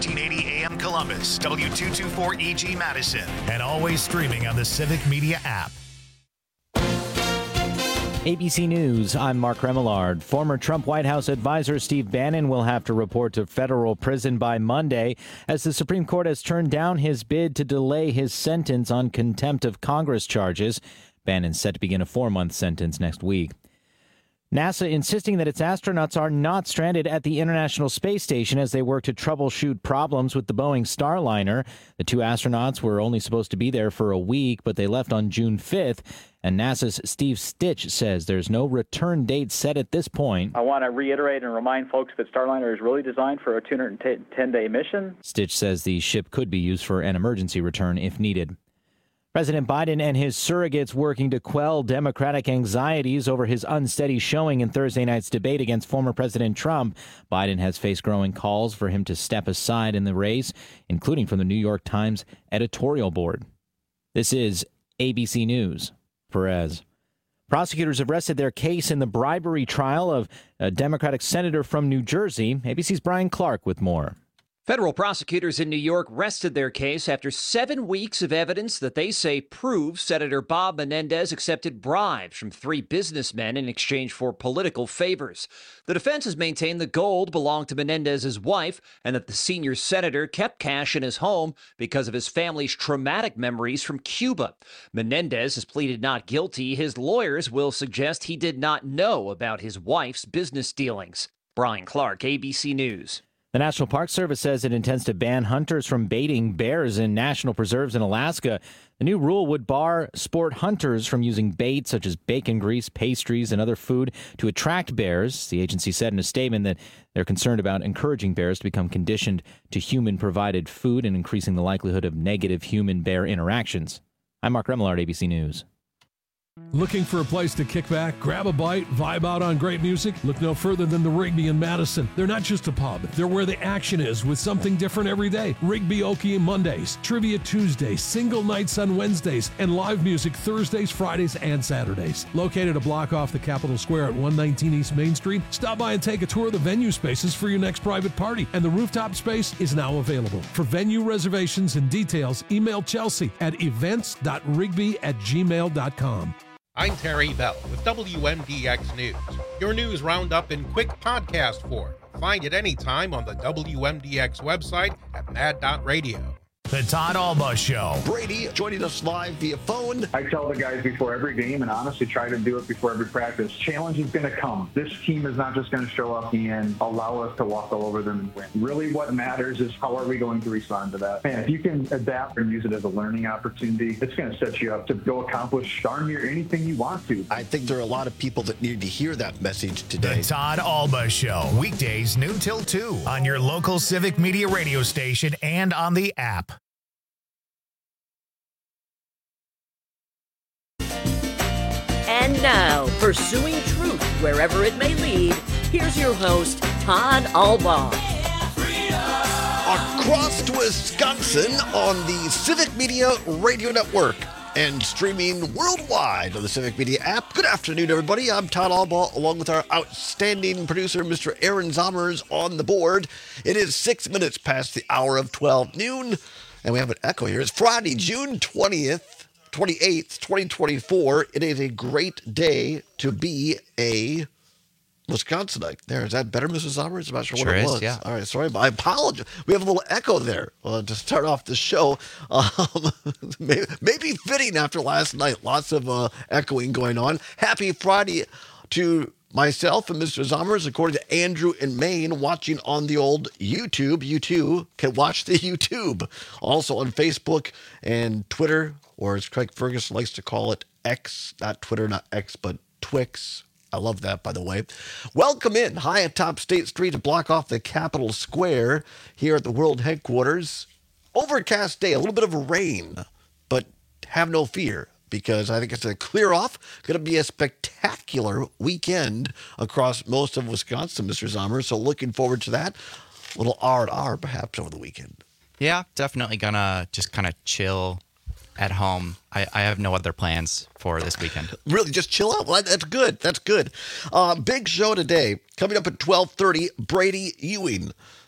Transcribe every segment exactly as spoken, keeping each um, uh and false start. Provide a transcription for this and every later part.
thirteen eighty A M Columbus, W two twenty-four E G Madison, and always streaming on the Civic Media app. A B C News, I'm Mark Remillard. Former Trump White House advisor Steve Bannon will have to report to federal prison by Monday as the Supreme Court has turned down his bid to delay his sentence on contempt of Congress charges. Bannon's set to begin a four-month sentence next week. NASA insisting that its astronauts are not stranded at the International Space Station as they work to troubleshoot problems with the Boeing Starliner. The two astronauts were only supposed to be there for a week, but they left on June fifth. And NASA's Steve Stitch says there's no return date set at this point. I want to reiterate and remind folks that Starliner is really designed for a two hundred ten day mission. Stitch says the ship could be used for an emergency return if needed. President Biden and his surrogates working to quell Democratic anxieties over his unsteady showing in Thursday night's debate against former President Trump. Biden has faced growing calls for him to step aside in the race, including from the New York Times editorial board. This is A B C News. Perez. Prosecutors have rested their case in the bribery trial of a Democratic senator from New Jersey. A B C's Brian Clark with more. Federal prosecutors in New York rested their case after seven weeks of evidence that they say proves Senator Bob Menendez accepted bribes from three businessmen in exchange for political favors. The defense has maintained the gold belonged to Menendez's wife and that the senior senator kept cash in his home because of his family's traumatic memories from Cuba. Menendez has pleaded not guilty. His lawyers will suggest he did not know about his wife's business dealings. Brian Clark, A B C News. The National Park Service says it intends to ban hunters from baiting bears in national preserves in Alaska. The new rule would bar sport hunters from using bait such as bacon grease, pastries, and other food to attract bears. The agency said in a statement that they're concerned about encouraging bears to become conditioned to human-provided food and increasing the likelihood of negative human-bear interactions. I'm Mark Remillard, A B C News. Looking for a place to kick back, grab a bite, vibe out on great music? Look no further than the Rigby in Madison. They're not just a pub. They're where the action is with something different every day. Rigby Okie Mondays, Trivia Tuesdays, single nights on Wednesdays, and live music Thursdays, Fridays, and Saturdays. Located a block off the Capitol Square at one nineteen East Main Street, stop by and take a tour of the venue spaces for your next private party. And the rooftop space is now available. For venue reservations and details, email Chelsea at events dot rigby at gmail dot com. I'm Terry Bell with W M D X News, your news roundup in quick podcast form. Find it anytime on the W M D X website at mad dot radio. The Todd Alba Show. Brady joining us live via phone. I tell the guys before every game, and honestly try to do it before every practice, challenge is going to come. This team is not just going to show up and allow us to walk all over them and win. Really what matters is how are we going to respond to that. And if you can adapt and use it as a learning opportunity, it's going to set you up to go accomplish darn near anything you want to. I think there are a lot of people that need to hear that message today. The Todd Alba Show. Weekdays noon till two on your local Civic Media radio station and on the app. And now, pursuing truth wherever it may lead, here's your host, Todd Alba. Across Wisconsin on the Civic Media Radio Network and streaming worldwide on the Civic Media app. Good afternoon, everybody. I'm Todd Alba, along with our outstanding producer, Mister Aaron Zommers, on the board. It is six minutes past the hour of twelve noon, and we have an echo here. It's Friday, June twentieth. twenty-eighth, twenty twenty-four. It is a great day to be a Wisconsinite. There, is that better, Missus Zommers? I'm not sure, sure what it is, was. Yeah. All right, sorry, but I apologize. We have a little echo there uh, to start off the show. Um, maybe, maybe fitting after last night. Lots of uh, echoing going on. Happy Friday to myself and Mister Zommers, according to Andrew in Maine, watching on the old YouTube. You too can watch the YouTube. Also on Facebook and Twitter, or as Craig Ferguson likes to call it, X. Not Twitter, not X, but Twix. I love that, by the way. Welcome in, high atop State Street to block off the Capitol Square here at the World Headquarters. Overcast day, a little bit of rain, but have no fear, because I think it's a clear off. Going to be a spectacular weekend across most of Wisconsin, Mister Zommers. So looking forward to that. A little R and R perhaps over the weekend. Yeah, definitely gonna just kind of chill at home. I, I have no other plans for this weekend. Really, just chill out. Well, that's good. That's good. Uh, big show today. Coming up at twelve thirty, Brady Ewing,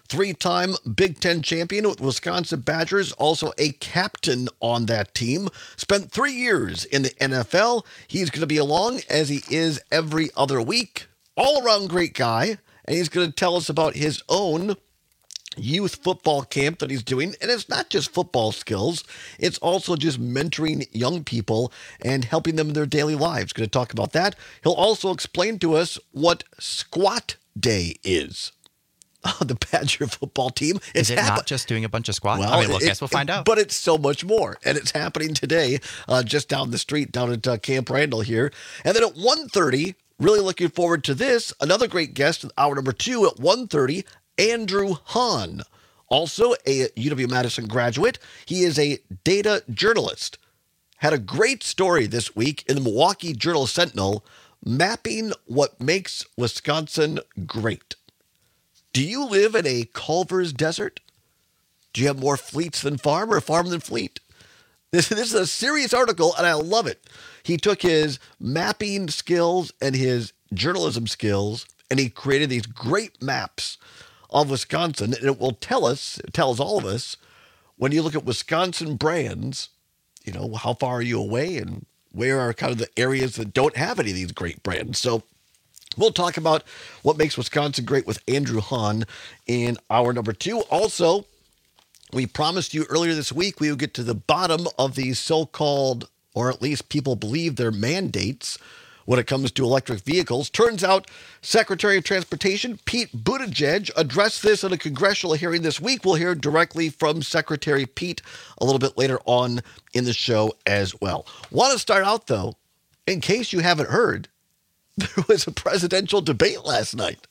three-time Big Ten champion with Wisconsin Badgers, also a captain on that team. Spent three years in the N F L. He's going to be along as he is every other week. All-around great guy, and he's going to tell us about his own youth football camp that he's doing. And it's not just football skills. It's also just mentoring young people and helping them in their daily lives. Going to talk about that. He'll also explain to us what Squat Day is. Oh, the Badger football team. Is it happen- not just doing a bunch of squats? Well, I mean, well, I it, guess we'll find out. But it's so much more. And it's happening today uh, just down the street, down at uh, Camp Randall here. And then at one thirty, really looking forward to this, another great guest in hour number two at one thirty, Andrew Hahn, also a U W-Madison graduate. He is a data journalist. Had a great story this week in the Milwaukee Journal-Sentinel, mapping what makes Wisconsin great. Do you live in a Culver's desert? Do you have more fleets than farm or farm than fleet? This, this is a serious article, and I love it. He took his mapping skills and his journalism skills, and he created these great maps of Wisconsin, and it will tell us, it tells all of us, when you look at Wisconsin brands, you know, how far are you away and where are kind of the areas that don't have any of these great brands. So we'll talk about what makes Wisconsin great with Andrew Hahn in hour number two. Also, we promised you earlier this week we would get to the bottom of these so-called, or at least people believe they're mandates when it comes to electric vehicles. Turns out Secretary of Transportation Pete Buttigieg addressed this in a congressional hearing this week. We'll hear directly from Secretary Pete a little bit later on in the show as well. Want to start out, though, in case you haven't heard, there was a presidential debate last night,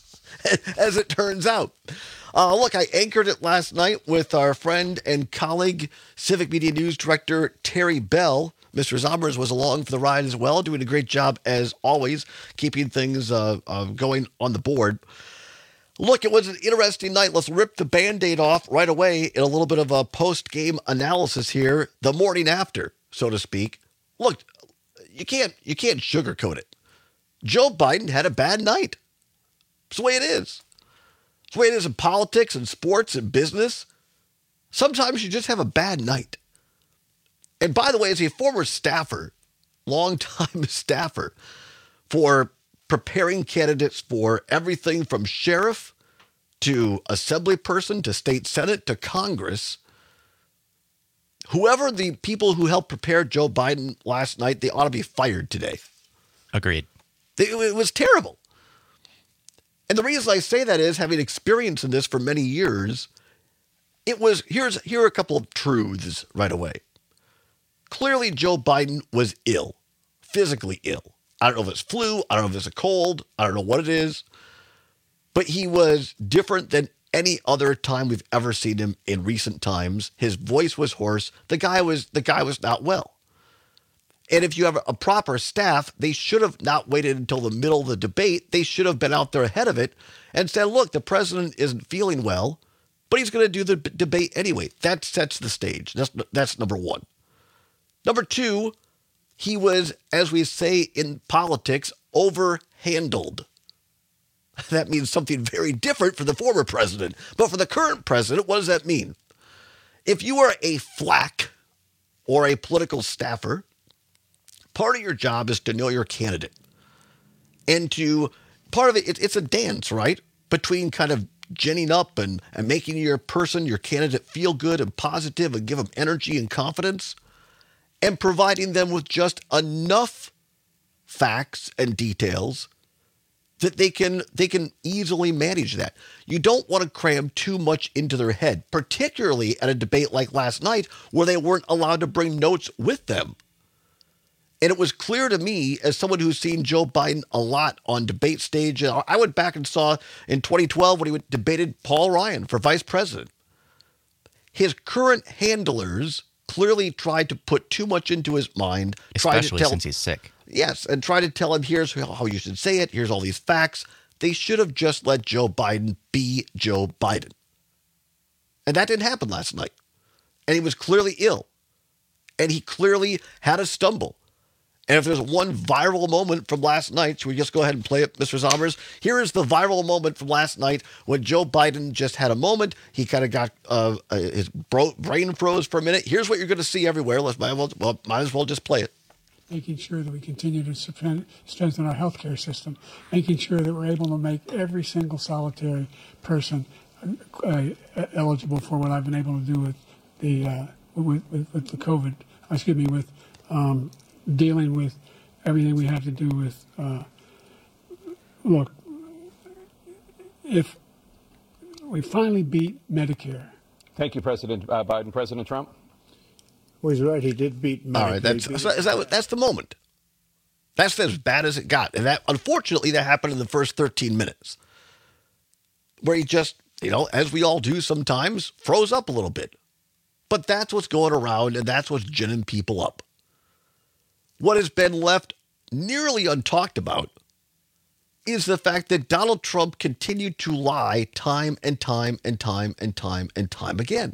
as it turns out. Uh, look, I anchored it last night with our friend and colleague, Civic Media News Director Terry Bell. Mister Zombers was along for the ride as well, doing a great job as always, keeping things uh, uh, going on the board. Look, it was an interesting night. Let's rip the Band-Aid off right away in a little bit of a post-game analysis here, the morning after, so to speak. Look, you can't you can't sugarcoat it. Joe Biden had a bad night. It's the way it is. It's the way it is in politics and sports and business. Sometimes you just have a bad night. And by the way, as a former staffer, longtime staffer for preparing candidates for everything from sheriff to assembly person to state senate to Congress, whoever the people who helped prepare Joe Biden last night, they ought to be fired today. Agreed. It was terrible. And the reason I say that is, having experience in this for many years, it was, here's, here are a couple of truths right away. Clearly, Joe Biden was ill, physically ill. I don't know if it's flu. I don't know if it's a cold. I don't know what it is. But he was different than any other time we've ever seen him in recent times. His voice was hoarse. The guy was the guy was not well. And if you have a proper staff, they should have not waited until the middle of the debate. They should have been out there ahead of it and said, look, the president isn't feeling well, but he's going to do the b- debate anyway. That sets the stage. That's that's number one. Number two, he was, as we say in politics, overhandled. That means something very different for the former president. But for the current president, what does that mean? If you are a flack or a political staffer, part of your job is to know your candidate. And to, part of it, it it's a dance, right? Between kind of ginning up and, and making your person, your candidate, feel good and positive and give them energy and confidence, and providing them with just enough facts and details that they can they can easily manage that. You don't want to cram too much into their head, particularly at a debate like last night where they weren't allowed to bring notes with them. And it was clear to me, as someone who's seen Joe Biden a lot on debate stage, I went back and saw in twenty twelve when he debated Paul Ryan for vice president. His current handlers clearly tried to put too much into his mind. Especially to tell, since he's sick. Yes, and try to tell him, here's how you should say it, here's all these facts. They should have just let Joe Biden be Joe Biden. And that didn't happen last night. And he was clearly ill. And he clearly had a stumble. And if there's one viral moment from last night, should we just go ahead and play it, Mister Zombers? Here is the viral moment from last night when Joe Biden just had a moment. He kind of got, uh, his bro- brain froze for a minute. Here's what you're going to see everywhere. Let's might as well, well, might as well just play it. Making sure that we continue to strengthen our healthcare system, making sure that we're able to make every single solitary person uh, eligible for what I've been able to do with the uh, with, with, with the COVID. Excuse me, with um, dealing with everything we have to do with. Uh, look, if we finally beat Medicare. Thank you, President uh, Biden. President Trump. Well, he's right. He did beat Medicare. All right, that's, so is that, that's the moment. That's as bad as it got. And that, unfortunately, that happened in the first thirteen minutes. Where he just, you know, as we all do sometimes, froze up a little bit. But that's what's going around, and that's what's ginning people up. What has been left nearly untalked about is the fact that Donald Trump continued to lie time and time and time and time and time again.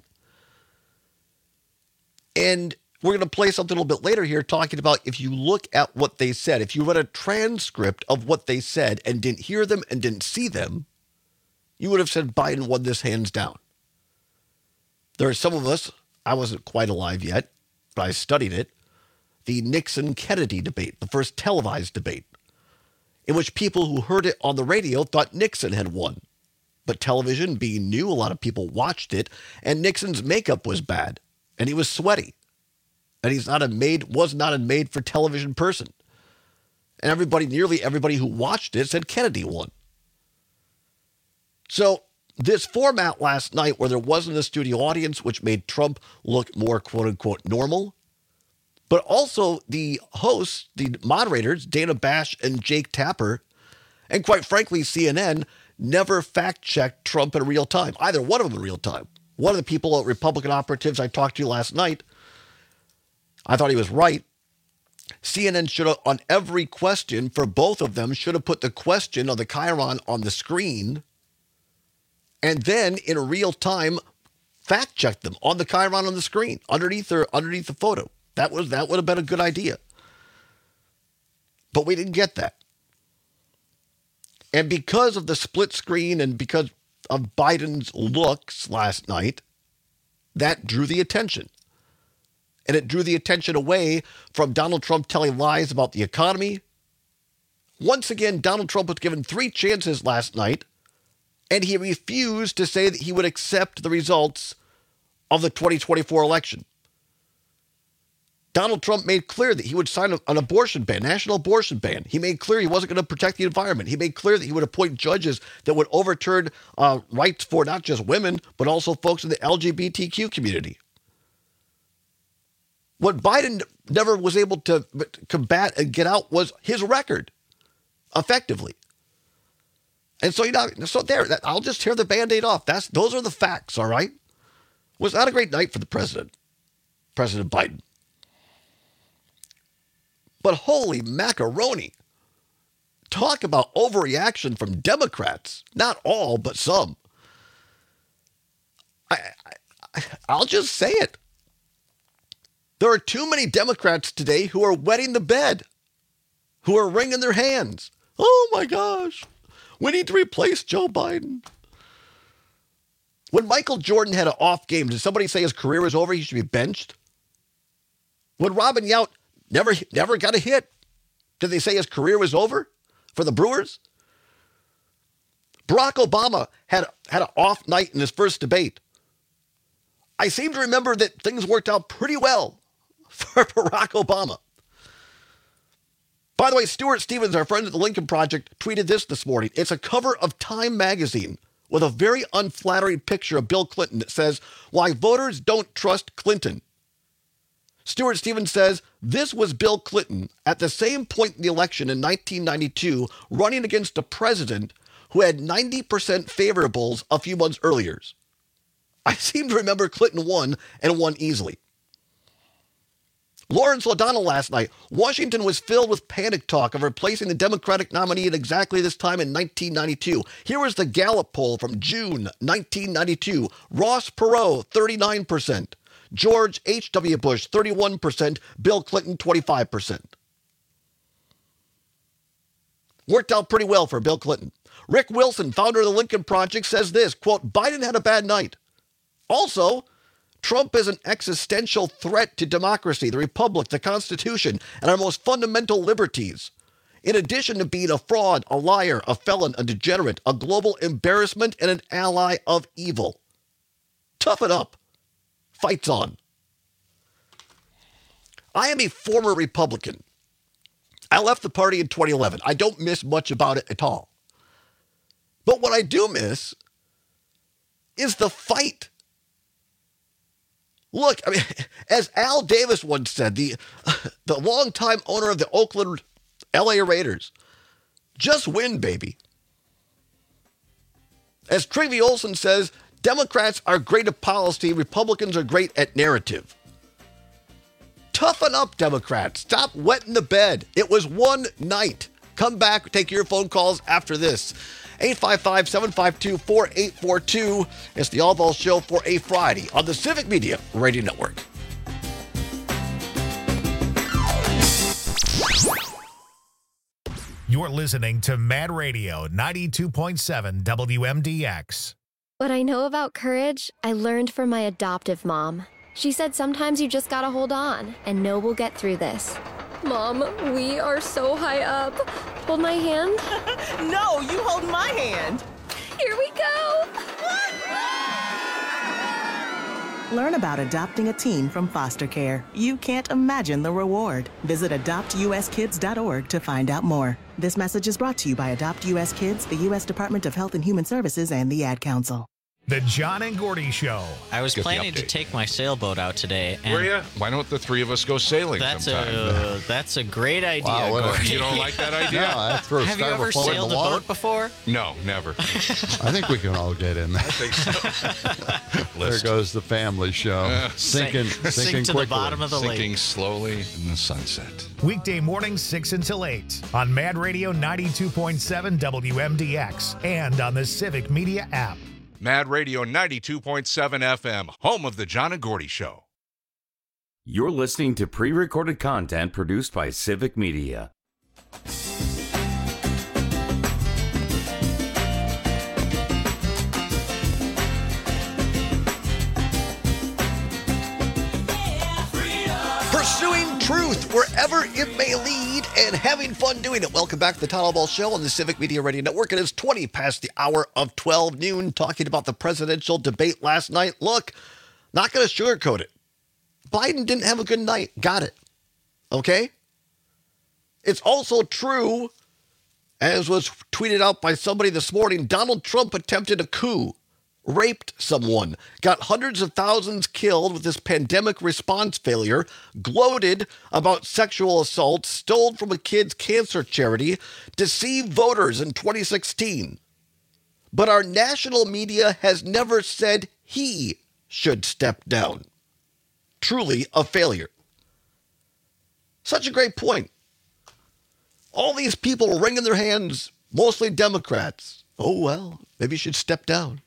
And we're going to play something a little bit later here talking about if you look at what they said, if you read a transcript of what they said and didn't hear them and didn't see them, you would have said Biden won this hands down. There are some of us, I wasn't quite alive yet, but I studied it, the Nixon-Kennedy debate, the first televised debate, in which people who heard it on the radio thought Nixon had won. But television being new, a lot of people watched it, and Nixon's makeup was bad. And he was sweaty. And he's not a made, was not a made-for-television person. And everybody, nearly everybody who watched it said Kennedy won. So this format last night where there wasn't a studio audience, which made Trump look more quote-unquote normal, but also the hosts, the moderators, Dana Bash and Jake Tapper, and quite frankly, C N N, never fact-checked Trump in real time, either one of them in real time. One of the people, Republican operatives I talked to last night, I thought he was right. C N N should have, on every question for both of them, should have put the question of the chyron on the screen and then in real time fact-checked them on the chyron on the screen, underneath their, underneath the photo. That was that would have been a good idea. But we didn't get that. And because of the split screen and because of Biden's looks last night, that drew the attention. And it drew the attention away from Donald Trump telling lies about the economy. Once again, Donald Trump was given three chances last night, and he refused to say that he would accept the results of the twenty twenty-four election. Donald Trump made clear that he would sign an abortion ban, national abortion ban. He made clear he wasn't going to protect the environment. He made clear that he would appoint judges that would overturn uh, rights for not just women, but also folks in the L G B T Q community. What Biden never was able to combat and get out was his record, effectively. And so, you know, so there, that, I'll just tear the Band-Aid off. That's those are the facts, all right? Was not a great night for the president, President Biden. But holy macaroni. Talk about overreaction from Democrats. Not all, but some. I, I, I'll just say it. There are too many Democrats today who are wetting the bed, who are wringing their hands. Oh my gosh, we need to replace Joe Biden. When Michael Jordan had an off game, did somebody say his career was over, he should be benched? When Robin Yount never, never got a hit, did they say his career was over for the Brewers? Barack Obama had, had an off night in his first debate. I seem to remember that things worked out pretty well for Barack Obama. By the way, Stuart Stevens, our friend at the Lincoln Project, tweeted this this morning. It's a cover of Time magazine with a very unflattering picture of Bill Clinton that says, "Why voters don't trust Clinton." Stuart Stevens says, this was Bill Clinton at the same point in the election in nineteen ninety-two, running against a president who had ninety percent favorables a few months earlier. I seem to remember Clinton won and won easily. Lawrence O'Donnell last night. Washington was filled with panic talk of replacing the Democratic nominee at exactly this time in nineteen ninety-two. Here was the Gallup poll from June nineteen ninety-two. Ross Perot, thirty-nine percent. George H W. Bush, thirty-one percent. Bill Clinton, twenty-five percent. Worked out pretty well for Bill Clinton. Rick Wilson, founder of the Lincoln Project, says this, quote, Biden had a bad night. Also, Trump is an existential threat to democracy, the republic, the Constitution, and our most fundamental liberties. In addition to being a fraud, a liar, a felon, a degenerate, a global embarrassment, and an ally of evil. Toughen up. Fight's on. I am a former Republican. I left the party in twenty eleven. I don't miss much about it at all. But what I do miss is the fight. Look, I mean, as Al Davis once said, the, the longtime owner of the Oakland L A Raiders, just win, baby. As Trevor Olson says, Democrats are great at policy, Republicans are great at narrative. Toughen up, Democrats. Stop wetting the bed. It was one night. Come back, take your phone calls after this. eight five five, seven five two, four eight four two. It's the All Ball Show for a Friday on the Civic Media Radio Network. You're listening to Mad Radio ninety-two point seven W M D X. What I know about courage, I learned from my adoptive mom. She said sometimes you just gotta hold on and know we'll get through this. Mom, we are so high up. Hold my hand. No, you hold my hand. Here we go. Learn about adopting a teen from foster care. You can't imagine the reward. Visit adopt u s kids dot org to find out more. This message is brought to you by Adopt U S Kids, the U S Department of Health and Human Services, and the Ad Council. The John and Gordy Show. I was Get the planning to update. take my sailboat out today. And Were you? Why don't the three of us go sailing That's sometime? a that's a great idea. Wow, what a- Gordy. you don't like that idea? No, that's for a Have you ever styrofoam in the sailed a water. boat before? No, never. I think we can all get in there. I think so. There List. goes the family show. Uh, sinking, sink- sinking sink to the quickly. bottom of the lake. Sinking slowly in the sunset. Weekday mornings six until eight on Mad Radio ninety-two point seven W M D X and on the Civic Media app. Mad Radio ninety-two point seven F M, home of the John and Gordy Show. You're listening to pre-recorded content produced by Civic Media. Pursuing truth wherever it may lead and having fun doing it. Welcome back to the Todd Ball Show on the Civic Media Radio Network. It is twenty past the hour of twelve noon, talking about the presidential debate last night. Look, not going to sugarcoat it. Biden didn't have a good night. Got it. Okay? It's also true, as was tweeted out by somebody this morning, Donald Trump attempted a coup. Raped someone, got hundreds of thousands killed with this pandemic response failure, gloated about sexual assault, stole from a kid's cancer charity, deceived voters in twenty sixteen. But our national media has never said he should step down. Truly a failure. Such a great point. All these people wringing their hands, mostly Democrats. Oh, well, maybe you should step down.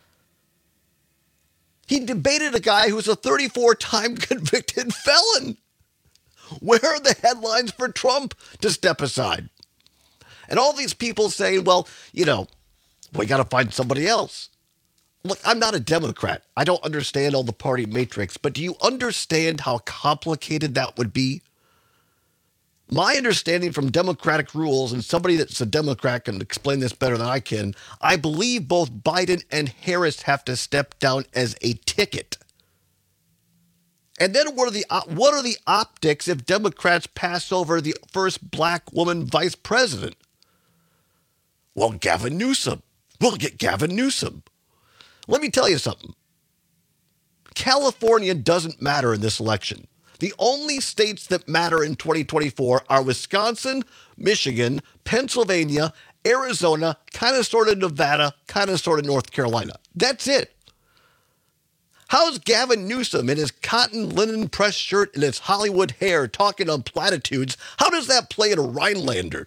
He debated a guy who's a thirty-four-time convicted felon. Where are the headlines for Trump to step aside? And all these people saying, well, you know, we got to find somebody else. Look, I'm not a Democrat. I don't understand all the party matrix, but do you understand how complicated that would be? My understanding from Democratic rules, and somebody that's a Democrat can explain this better than I can, I believe both Biden and Harris have to step down as a ticket. And then what are the what are the optics if Democrats pass over the first black woman vice president? Well, Gavin Newsom. We'll get Gavin Newsom. Let me tell you something. California doesn't matter in this election. The only states that matter in twenty twenty-four are Wisconsin, Michigan, Pennsylvania, Arizona, kind of sort of Nevada, kind of sort of North Carolina. That's it. How's Gavin Newsom in his cotton linen press shirt and his Hollywood hair talking on platitudes? How does that play in a Rhinelander?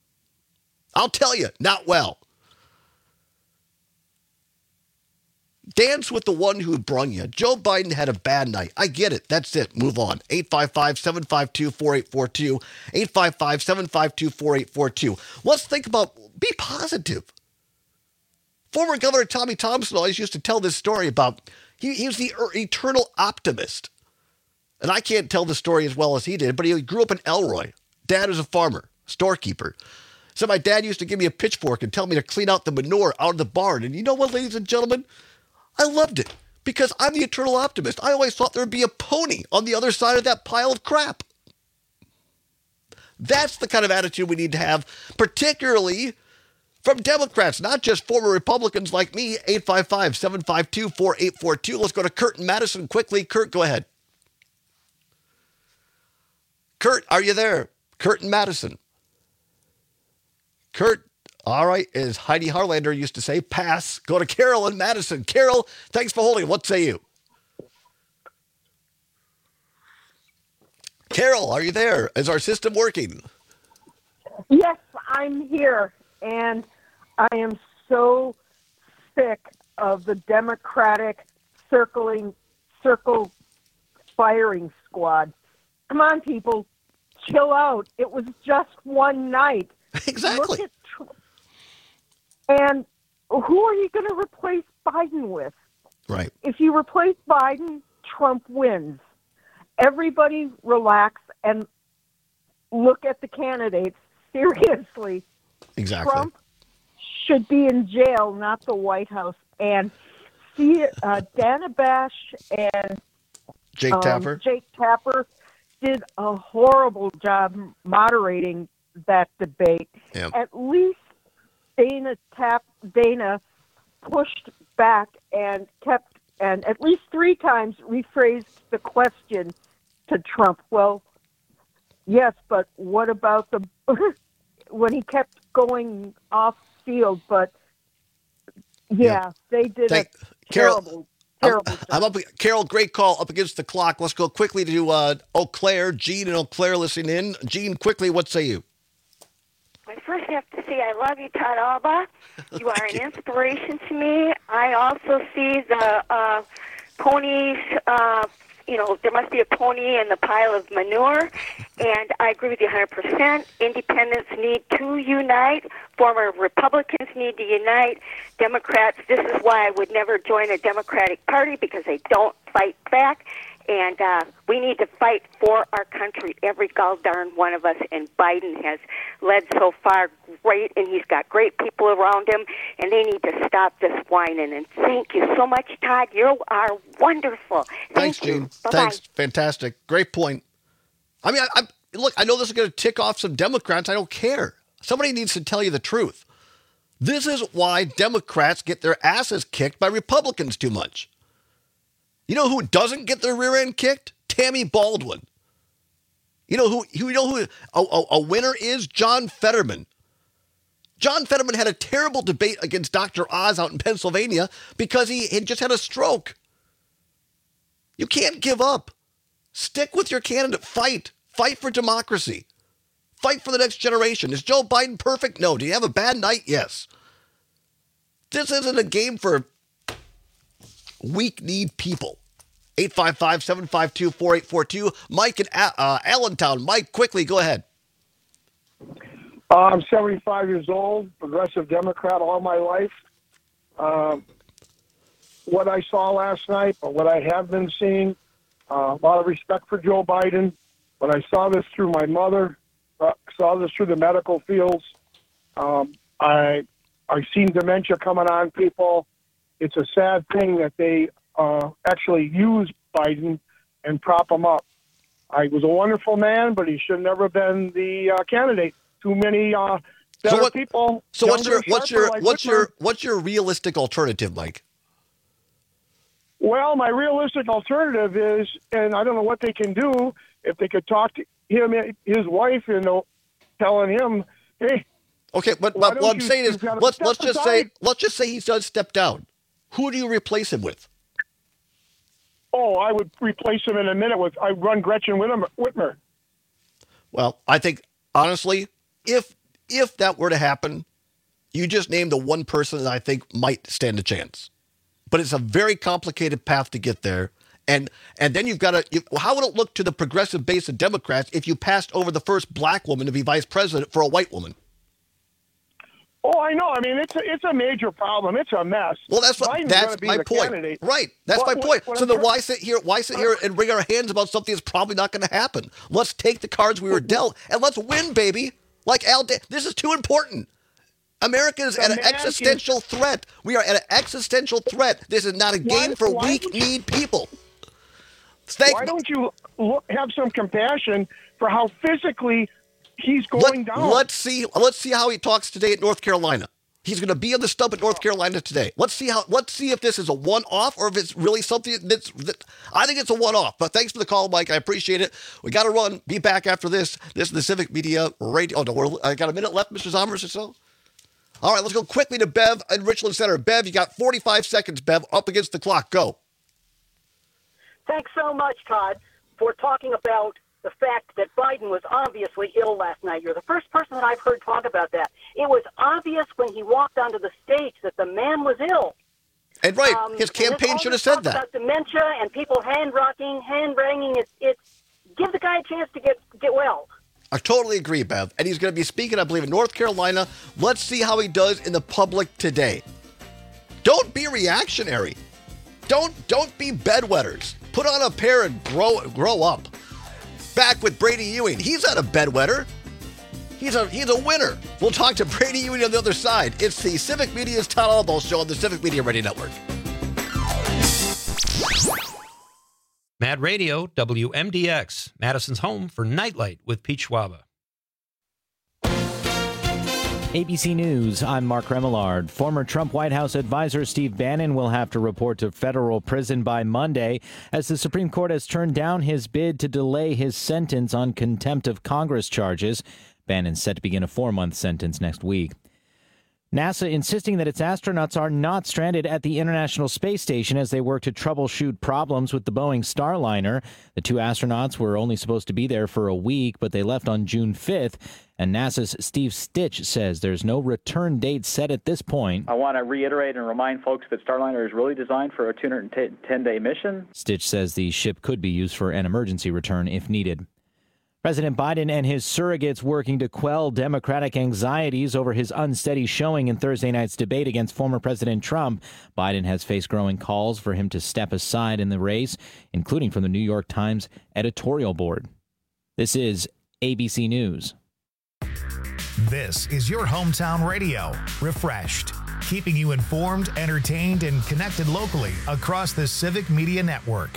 I'll tell you, not well. Dance with the one who brung you. Joe Biden had a bad night. I get it. That's it. Move on. eight five five, seven five two, four eight four two. eight five five, seven five two, four eight four two. Let's think about, be positive. Former Governor Tommy Thompson always used to tell this story about, he, he was the eternal optimist. And I can't tell the story as well as he did, but he grew up in Elroy. Dad was a farmer, storekeeper. So my dad used to give me a pitchfork and tell me to clean out the manure out of the barn. And you know what, ladies and gentlemen? I loved it because I'm the eternal optimist. I always thought there would be a pony on the other side of that pile of crap. That's the kind of attitude we need to have, particularly from Democrats, not just former Republicans like me. eight five five, seven five two, four eight four two. Let's go to Kurt and Madison quickly. Kurt, go ahead. Kurt, are you there? Kurt and Madison. Kurt. All right, as Heidi Harlander used to say, pass. Go to Carol and Madison. Carol, thanks for holding. What say you? Carol, are you there? Is our system working? Yes, I'm here, and I am so sick of the Democratic circling, circle firing squad. Come on, people, chill out. It was just one night. Exactly. Look at And who are you going to replace Biden with? Right. If you replace Biden, Trump wins. Everybody relax and look at the candidates seriously. Exactly. Trump should be in jail, not the White House. And see, uh, Dana Bash and Jake um, Tapper. Jake Tapper did a horrible job moderating that debate. Yep. At least Dana Tap Dana pushed back and kept and at least three times rephrased the question to Trump. Well, yes, but what about the when he kept going off field? But yeah, Yeah. they did Thank- a Carol, terrible, terrible. I'm up. Carol, great call. Up against the clock. Let's go quickly to uh, Eau Claire. Gene and Eau Claire listening in. Gene, quickly, what say you? I first have to say I love you, Todd Alba. You are an inspiration to me. I also see the uh, ponies, uh, you know, there must be a pony in the pile of manure, and I agree with you one hundred percent. Independents need to unite. Former Republicans need to unite. Democrats, this is why I would never join a Democratic Party, because they don't fight back. And uh, we need to fight for our country, every gall darn one of us. And Biden has led so far great, and he's got great people around him, and they need to stop this whining. And thank you so much, Todd. You are wonderful. Thanks, Thank you. Gene. Bye-bye. Thanks. Fantastic. Great point. I mean, I, I, look, I know this is going to tick off some Democrats. I don't care. Somebody needs to tell you the truth. This is why Democrats get their asses kicked by Republicans too much. You know who doesn't get their rear end kicked? Tammy Baldwin. You know who? You know who a, a, a winner is? John Fetterman. John Fetterman had a terrible debate against Doctor Oz out in Pennsylvania because he had just had a stroke. You can't give up. Stick with your candidate. Fight. Fight for democracy. Fight for the next generation. Is Joe Biden perfect? No. Do you have a bad night? Yes. This isn't a game for weak-kneed people. eight five five, seven five two, four eight four two. Mike in uh, Allentown. Mike, quickly, go ahead. Uh, I'm seventy-five years old, progressive Democrat all my life. Um, what I saw last night, or what I have been seeing, uh, a lot of respect for Joe Biden. But I saw this through my mother, uh, saw this through the medical fields. Um, I, I've seen dementia coming on people. It's a sad thing that they uh, actually use Biden and prop him up. I was a wonderful man, but he should never have been the uh, candidate. Too many uh, better so what, people. So what's your younger, what's your sharper, like what's Whitmer. your what's your realistic alternative, Mike? Well, my realistic alternative is, and I don't know what they can do, if they could talk to him, his wife, you know, telling him, hey. Okay, but, why but don't what I'm you- saying you is, gotta let's step let's just aside. say let's just say he does step down. Who do you replace him with? Oh, I would replace him in a minute with, I'd run Gretchen Whitmer. Whitmer. Well, I think honestly, if if that were to happen, you just named the one person that I think might stand a chance. but it's a very complicated path to get there. And and then you've got to, you, how would it look to the progressive base of Democrats if you passed over the first black woman to be vice president for a white woman? Oh, I know. I mean, it's a, it's a major problem. It's a mess. Well, that's what, Biden's that's gonna be my the point. candidate. Right. That's What- my what- point. what so I'm then trying- why sit here? Why sit here and wring our hands about something that's probably not going to happen? Let's take the cards we were dealt and let's win, baby. Like Al, da- this is too important. America is The at an man existential threat. We are at an existential threat. This is not a Why- game for why weak would you- need people. Thank Why don't you look, have some compassion for how physically he's going Let, down? Let's see. Let's see how he talks today at North Carolina. He's going to be on the stump at North Carolina today. Let's see how. Let's see if this is a one-off or if it's really something that's. That, I think it's a one-off. But thanks for the call, Mike. I appreciate it. We got to run. Be back after this. This is the Civic Media Radio. Oh no, we're, I got a minute left, Mister Zommers or so. All right, let's go quickly to Bev in Richland Center. Bev, you got forty-five seconds. Bev, up against the clock. Go. Thanks so much, Todd, for talking about the fact that Biden was obviously ill last night. You're the first person that I've heard talk about that. It was obvious when he walked onto the stage that the man was ill. And right, Um, his and this- campaign all should have this said talk that. About dementia and people hand rocking, hand wringing. It's it's give the guy a chance to get get well. I totally agree, Bev. And he's going to be speaking, I believe, in North Carolina. Let's see how he does in the public today. Don't be reactionary. Don't don't be bedwetters. Put on a pair and grow grow up. Back with Brady Ewing. He's not a bedwetter. He's a he's a winner. We'll talk to Brady Ewing on the other side. It's the Civic Media's Todd Albaugh Show on the Civic Media Radio Network. Mad Radio, W M D X, Madison's home for Nightlight with Pete Schwaba. A B C News, I'm Mark Remillard. Former Trump White House advisor Steve Bannon will have to report to federal prison by Monday as the Supreme Court has turned down his bid to delay his sentence on contempt of Congress charges. Bannon's set to begin a four-month sentence next week. NASA insisting that its astronauts are not stranded at the International Space Station as they work to troubleshoot problems with the Boeing Starliner. The two astronauts were only supposed to be there for a week, but they left on June fifth. And NASA's Steve Stitch says there's no return date set at this point. I want to reiterate and remind folks that Starliner is really designed for a two hundred ten day mission. Stitch says the ship could be used for an emergency return if needed. President Biden and his surrogates working to quell Democratic anxieties over his unsteady showing in Thursday night's debate against former President Trump. Biden has faced growing calls for him to step aside in the race, including from the New York Times editorial board. This is A B C News. This is your hometown radio, Refreshed, keeping you informed, entertained, and connected locally across the Civic Media Network.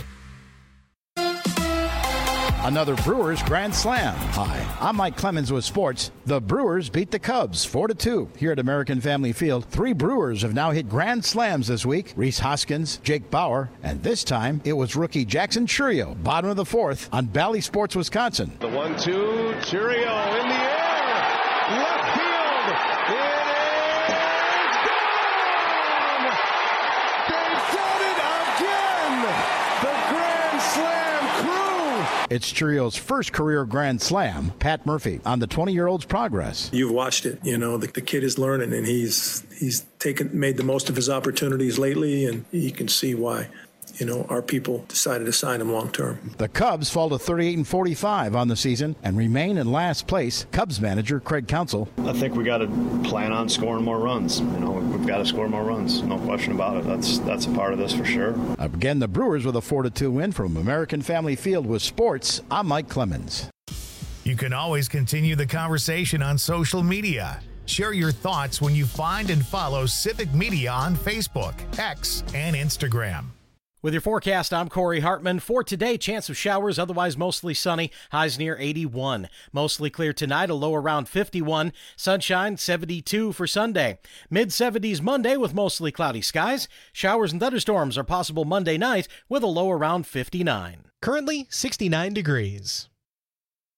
Another Brewers Grand Slam. Hi, I'm Mike Clemens with sports. The Brewers beat the Cubs four to two here at American Family Field. Three Brewers have now hit Grand Slams this week. Rhys Hoskins, Jake Bauer, and this time it was rookie Jackson Chourio, bottom of the fourth on Bally Sports, Wisconsin. The one two, Chourio in the air, left field. It is gone. They've done it again. The Grand Slam crew. It's Chourio's first career Grand Slam. Pat Murphy on the twenty-year-old's progress. You've watched it. You know, the, the kid is learning, and he's he's taken made the most of his opportunities lately, and you can see why, you know, our people decided to sign him long term. The Cubs fall to thirty-eight and forty-five on the season and remain in last place. Cubs manager Craig Counsell. I think we got to plan on scoring more runs. You know, we've got to score more runs. No question about it. That's that's a part of this for sure. Again, the Brewers with a four to two win from American Family Field with sports. I'm Mike Clemens. You can always continue the conversation on social media. Share your thoughts when you find and follow Civic Media on Facebook, X, and Instagram. With your forecast, I'm Corey Hartman. For today, chance of showers, otherwise mostly sunny, highs near eighty-one. Mostly clear tonight, a low around fifty-one. Sunshine, seventy-two for Sunday. mid seventies Monday with mostly cloudy skies. Showers and thunderstorms are possible Monday night with a low around fifty-nine. Currently, sixty-nine degrees.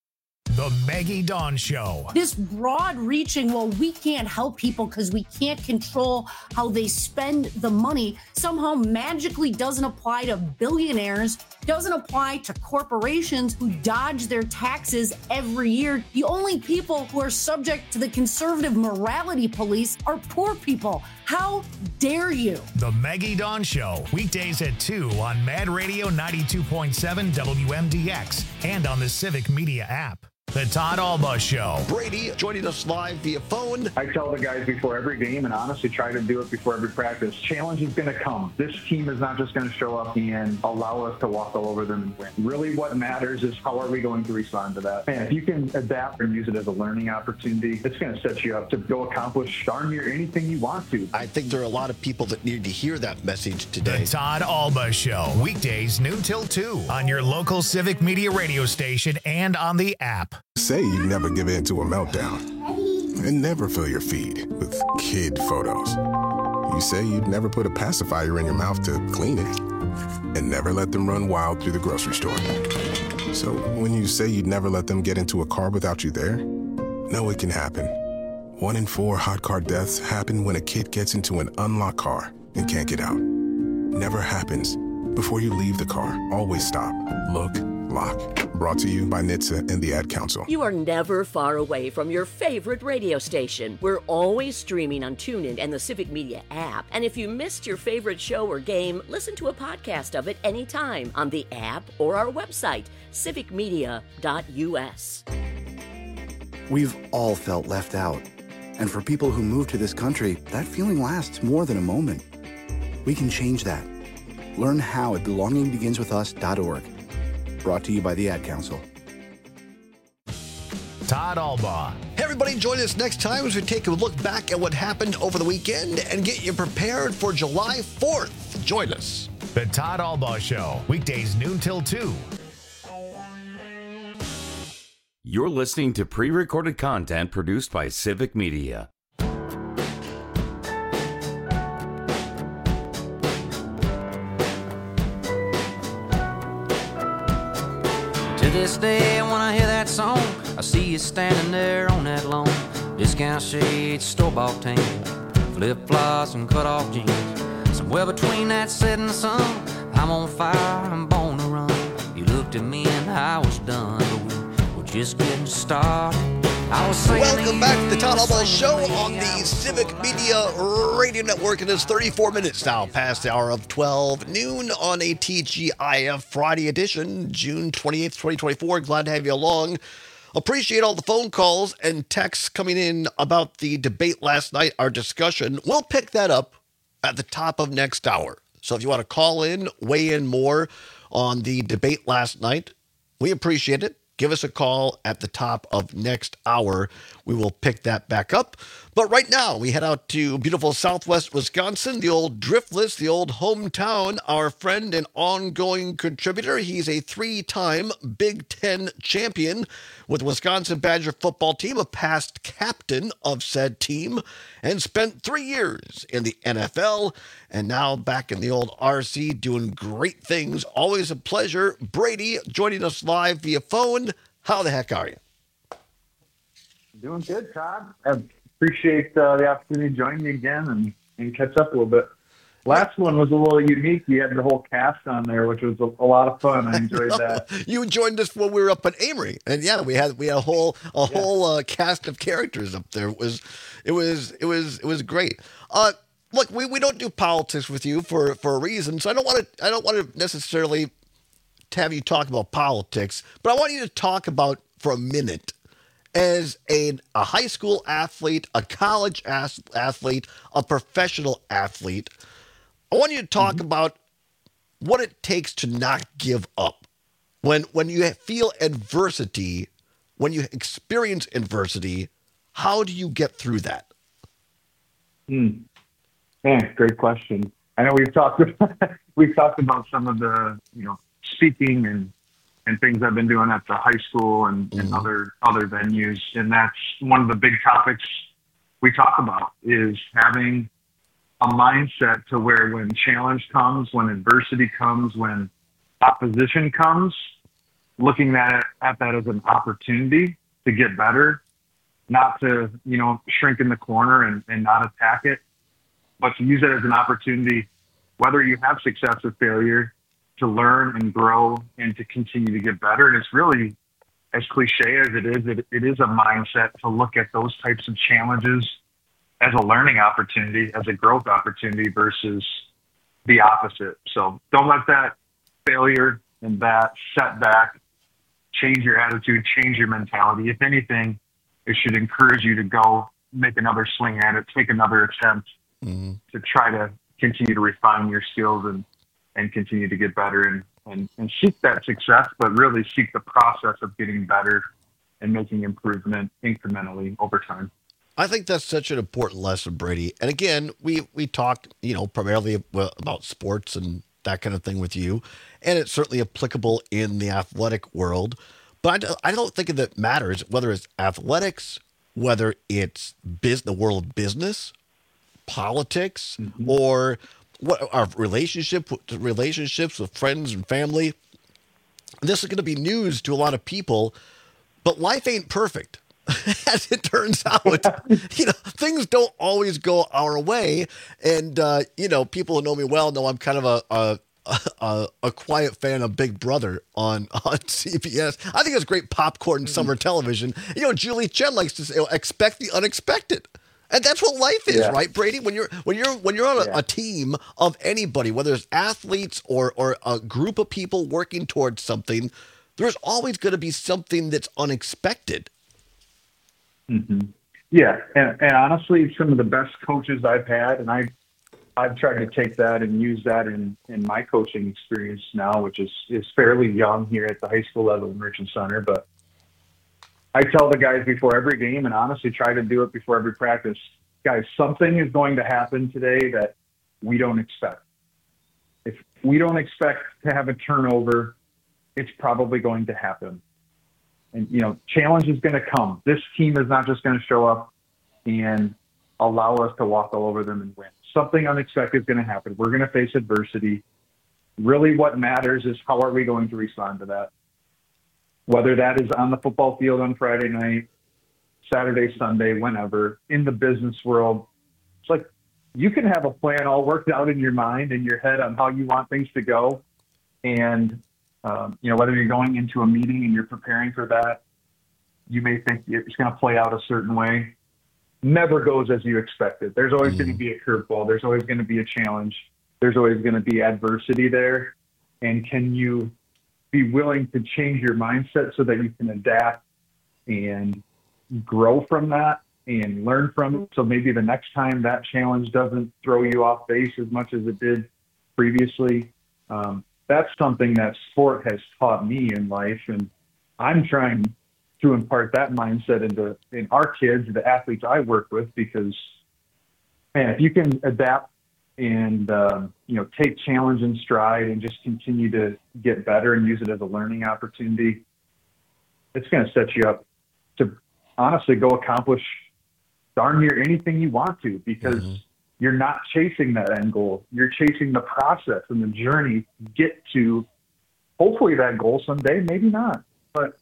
The Maggie Dawn Show. This broad-reaching, well, we can't help people because we can't control how they spend the money, somehow magically doesn't apply to billionaires, doesn't apply to corporations who dodge their taxes every year. The only people who are subject to the conservative morality police are poor people. How dare you? The Maggie Dawn Show, weekdays at two on Mad Radio ninety-two point seven W M D X and on the Civic Media app. The Todd Alba Show. Brady joining us live via phone. I tell the guys before every game, and honestly try to do it before every practice, challenge is going to come. This team is not just going to show up and allow us to walk all over them and win. Really what matters is how are we going to respond to that. And if you can adapt and use it as a learning opportunity, it's going to set you up to go accomplish darn near anything you want to. I think there are a lot of people that need to hear that message today. The Todd Alba Show, weekdays noon till two on your local Civic Media radio station and on the app. Say you never give in to a meltdown and never fill your feed with kid photos. You say you'd never put a pacifier in your mouth to clean it and never let them run wild through the grocery store. So when you say you'd never let them get into a car without you there, know it can happen. One in four hot car deaths happen when a kid gets into an unlocked car and can't get out. Never happens. Before you leave the car, always stop, look, lock. Brought to you by N H T S A and the Ad Council. You are never far away from your favorite radio station. We're always streaming on TuneIn and the Civic Media app. And if you missed your favorite show or game, listen to a podcast of it anytime on the app or our website, civic media dot U S. We've all felt left out. And for people who move to this country, that feeling lasts more than a moment. We can change that. Learn how at belonging begins with us dot org. Brought to you by the Ad Council. Todd Alba. Hey, everybody, join us next time as we take a look back at what happened over the weekend and get you prepared for July fourth. Join us. The Todd Alba Show, weekdays noon till two. You're listening to pre-recorded content produced by Civic Media. To this day, when I hear that song, I see you standing there on that lawn. Discount shades, store-bought tan, flip-flops and cut-off jeans. Somewhere between that setting sun, I'm on fire, I'm born to run. You looked at me and I was done, but we were just getting started. I was saying Welcome back to the Todd Alba Show on the Civic Media Radio Network. It is thirty-four minutes now past the hour of twelve noon on a T G I F Friday edition, June twenty-eighth, twenty twenty-four. Glad to have you along. Appreciate all the phone calls and texts coming in about the debate last night, our discussion. We'll pick that up at the top of next hour. So if you want to call in, weigh in more on the debate last night, we appreciate it. Give us a call at the top of next hour. We will pick that back up. But right now, we head out to beautiful southwest Wisconsin, the old Driftless, the old hometown. Our friend and ongoing contributor. He's a three-time Big Ten champion with the Wisconsin Badger football team, a past captain of said team, and spent three years in the N F L, and now back in the old R C doing great things. Always a pleasure. Brady joining us live via phone. How the heck are you? Doing good, Todd. I appreciate uh, the opportunity to join you again and, and catch up a little bit. Last one was a little unique. You had the whole cast on there, which was a, a lot of fun. I enjoyed that. You joined us when we were up at Amory, and yeah, we had we had a whole a yeah. whole uh, cast of characters up there. It was it was it was it was great. Uh, look, we, we don't do politics with you for, for a reason, so I don't want to I don't want to necessarily have you talk about politics, but I want you to talk about for a minute as a, a high school athlete, a college as, athlete, a professional athlete. I want you to talk mm-hmm. about what it takes to not give up. When when you feel adversity, when you experience adversity, how do you get through that? Hmm. Man, great question. I know we've talked about, we've talked about some of the, you know, speaking and, and things I've been doing at the high school and, mm-hmm. and other other venues, and that's one of the big topics we talk about is having a mindset to where when challenge comes, when adversity comes, when opposition comes, looking at it, at that as an opportunity to get better, not to, you know, shrink in the corner and, and not attack it, but to use it as an opportunity, whether you have success or failure, to learn and grow and to continue to get better. And it's really, as cliche as it is, it, it is a mindset to look at those types of challenges as a learning opportunity, as a growth opportunity versus the opposite. So don't let that failure and that setback change your attitude, change your mentality. If anything, it should encourage you to go make another swing at it, take another attempt mm-hmm. to try to continue to refine your skills and, and continue to get better and, and, and seek that success, but really seek the process of getting better and making improvement incrementally over time. I think that's such an important lesson, Brady. And again, we, we talked, you know, primarily about sports and that kind of thing with you, and it's certainly applicable in the athletic world. But I don't think that matters whether it's athletics, whether it's biz, the world of business, politics, mm-hmm. or what our relationship relationships with friends and family. This is going to be news to a lot of people, but life ain't perfect. As it turns out, you know, things don't always go our way. And, uh, you know, people who know me well know I'm kind of a, a, a, a quiet fan of Big Brother on, on C B S. I think it's great popcorn mm-hmm. summer television. You know, Julie Chen likes to say, you know, expect the unexpected. And that's what life is, yeah. right, Brady? When you're when you're when you're on a, yeah. a team of anybody, whether it's athletes or or a group of people working towards something, there's always going to be something that's unexpected. Mm-hmm. Yeah, and, and honestly, some of the best coaches I've had, and I, I've tried to take that and use that in, in my coaching experience now, which is, is fairly young here at the high school level in Merchant Center. But I tell the guys before every game, and honestly try to do it before every practice, guys, something is going to happen today that we don't expect. If we don't expect to have a turnover, it's probably going to happen. And, you know, challenge is going to come. This team is not just going to show up and allow us to walk all over them and win. Something unexpected is going to happen. We're going to face adversity. Really what matters is how are we going to respond to that? Whether that is on the football field on Friday night, Saturday, Sunday, whenever, in the business world. It's like you can have a plan all worked out in your mind and your head on how you want things to go. And Um, you know, whether you're going into a meeting and you're preparing for that, you may think it's going to play out a certain way. Never goes as you expected. There's always mm. going to be a curveball. There's always going to be a challenge. There's always going to be adversity there. And can you be willing to change your mindset so that you can adapt and grow from that and learn from it? So maybe the next time that challenge doesn't throw you off base as much as it did previously. Um, That's something that sport has taught me in life, and I'm trying to impart that mindset into in our kids, the athletes I work with, because, man, if you can adapt and um, you know take challenge in stride and just continue to get better and use it as a learning opportunity, it's going to set you up to honestly go accomplish darn near anything you want to, because mm-hmm. you're not chasing that end goal. You're chasing the process and the journey to get to hopefully that goal someday, maybe not. But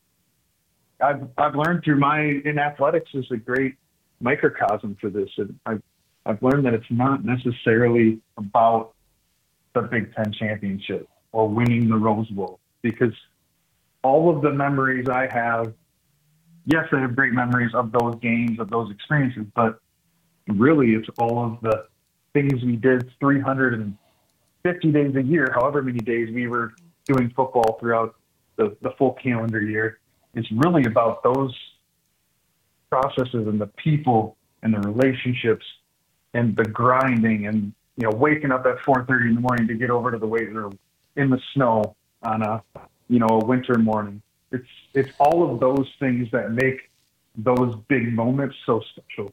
I've I've learned through my in athletics is a great microcosm for this. And I've I've learned that it's not necessarily about the Big Ten championship or winning the Rose Bowl, because all of the memories I have, yes, I have great memories of those games, of those experiences, but really it's all of the things we did three hundred fifty days a year, however many days we were doing football throughout the, the full calendar year. It's really about those processes and the people and the relationships and the grinding and, you know, waking up at four thirty in the morning to get over to the weight room in the snow on a, you know, a winter morning. It's, it's all of those things that make those big moments so special.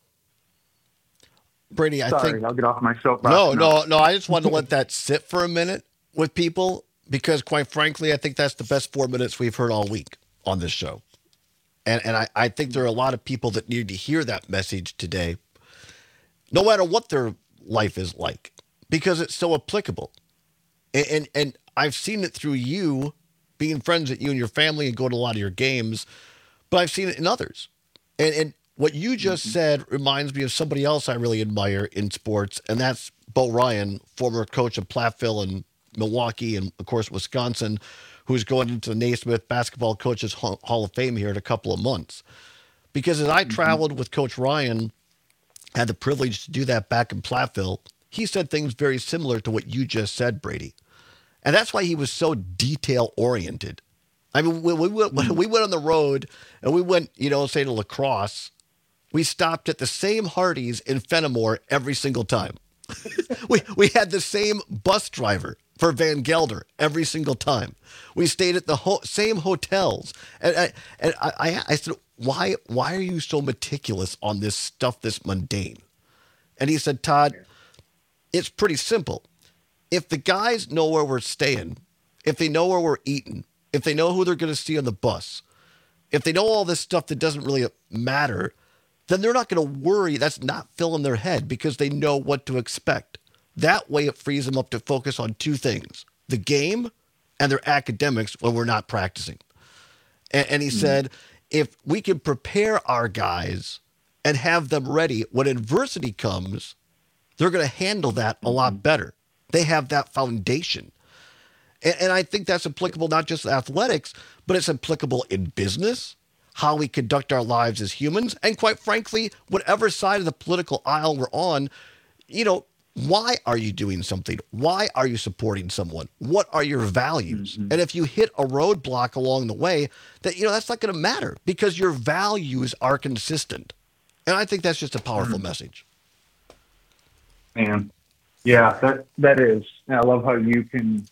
Brady, I Sorry, think I'll get off my soapbox. No, now. no, no. I just wanted to let that sit for a minute with people, because quite frankly, I think that's the best four minutes we've heard all week on this show. And and I, I think there are a lot of people that need to hear that message today, no matter what their life is like, because it's so applicable. And and, and I've seen it through you being friends with you and your family and going to a lot of your games, but I've seen it in others. And, and what you just mm-hmm. said reminds me of somebody else I really admire in sports, and that's Bo Ryan, former coach of Platteville and Milwaukee and, of course, Wisconsin, who's going into the Naismith Basketball Coaches Hall of Fame here in a couple of months. Because as I mm-hmm. traveled with Coach Ryan, had the privilege to do that back in Platteville, he said things very similar to what you just said, Brady. And that's why he was so detail-oriented. I mean, when we went, when we went on the road and we went, you know, say to La Crosse, we stopped at the same Hardee's in Fenimore every single time. we we had the same bus driver for Van Gelder every single time. We stayed at the ho- same hotels. And, I, and I, I, I said, why, why are you so meticulous on this stuff, this mundane? And he said, Todd, it's pretty simple. If the guys know where we're staying, if they know where we're eating, if they know who they're going to see on the bus, if they know all this stuff that doesn't really matter, then they're not going to worry. That's not filling their head because they know what to expect. That way it frees them up to focus on two things, the game and their academics when we're not practicing. And, and he mm-hmm. said, if we can prepare our guys and have them ready when adversity comes, they're going to handle that a lot better. They have that foundation. And, and I think that's applicable not just to athletics, but it's applicable in business, how we conduct our lives as humans, and quite frankly, whatever side of the political aisle we're on, you know, why are you doing something? Why are you supporting someone? What are your values? Mm-hmm. And if you hit a roadblock along the way, that, you know, that's not going to matter because your values are consistent. And I think that's just a powerful mm-hmm. message. Man, yeah, that that is. And I love how you can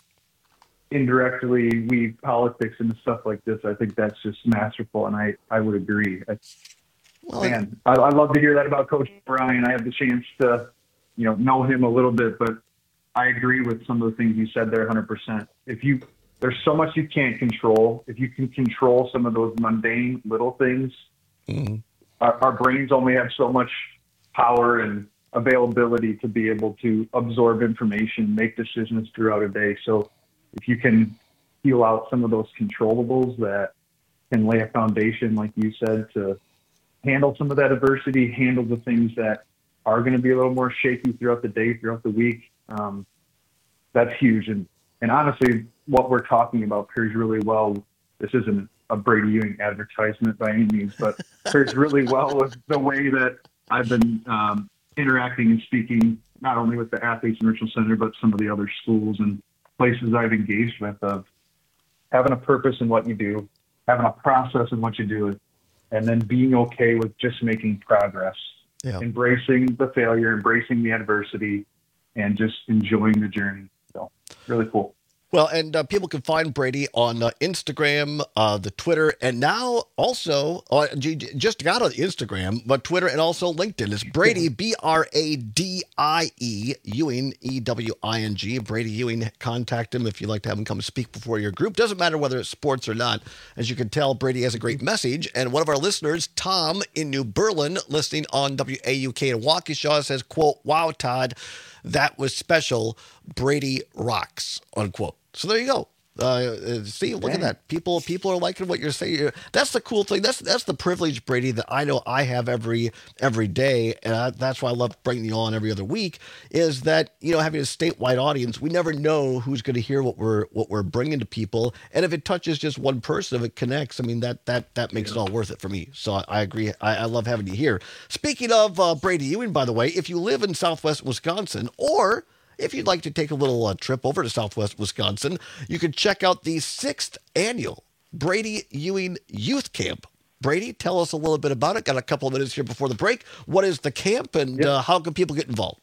indirectly weave politics into stuff like this. I think that's just masterful, and I, I would agree. I, well, man, I, I love to hear that about Coach Ryan. I have the chance to, you know, know him a little bit, but I agree with some of the things you said there one hundred percent. If you, there's so much you can't control. If you can control some of those mundane little things, mm-hmm. our, our brains only have so much power and availability to be able to absorb information, make decisions throughout a day. So if you can heal out some of those controllables that can lay a foundation, like you said, to handle some of that adversity, handle the things that are going to be a little more shaky throughout the day, throughout the week, um, that's huge. And, and honestly, what we're talking about pairs really well. This isn't a Brady Ewing advertisement by any means, but pairs really well with the way that I've been um, interacting and speaking, not only with the athletes in Richland Center, but some of the other schools and places I've engaged with, of having a purpose in what you do, having a process in what you do, and then being okay with just making progress, yeah. embracing the failure, embracing the adversity, and just enjoying the journey. So really cool. Well, and uh, people can find Brady on uh, Instagram, uh, the Twitter, and now also, uh, just got on Instagram, but Twitter and also LinkedIn. It's Brady, B R A D I E, Ewing, E W I N G. Brady Ewing, contact him if you'd like to have him come speak before your group. Doesn't matter whether it's sports or not. As you can tell, Brady has a great message. And one of our listeners, Tom in New Berlin, listening on W A U K in Waukesha, says, quote, "Wow, Todd, that was special. Brady rocks," unquote. So there you go. Uh, see, look yeah. at that. People, people are liking what you're saying. That's the cool thing. That's that's the privilege, Brady, that I know I have every every day, and I, that's why I love bringing you on every other week. Is that, you know, having a statewide audience, we never know who's going to hear what we're what we're bringing to people, and if it touches just one person, if it connects, I mean that that that makes yeah. it all worth it for me. So I, I agree. I, I love having you here. Speaking of uh, Brady Ewing, by the way, if you live in Southwest Wisconsin, or if you'd like to take a little uh, trip over to Southwest Wisconsin, you can check out the sixth annual Brady Ewing Youth Camp. Brady, tell us a little bit about it. Got a couple of minutes here before the break. What is the camp, and yep. uh, how can people get involved?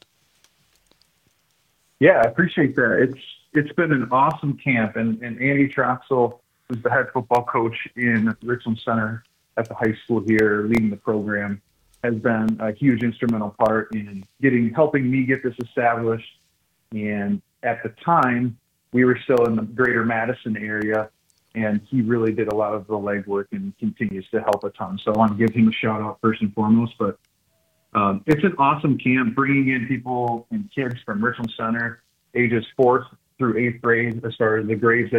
Yeah, I appreciate that. It's it's been an awesome camp, and, and Andy Troxel, who's the head football coach in Richland Center at the high school here, leading the program, has been a huge instrumental part in getting helping me get this established. And at the time, we were still in the greater Madison area, and he really did a lot of the legwork and continues to help a ton. So I want to give him a shout out first and foremost. But um, it's an awesome camp, bringing in people and kids from Richland Center, ages fourth through eighth grade, as far as the grades that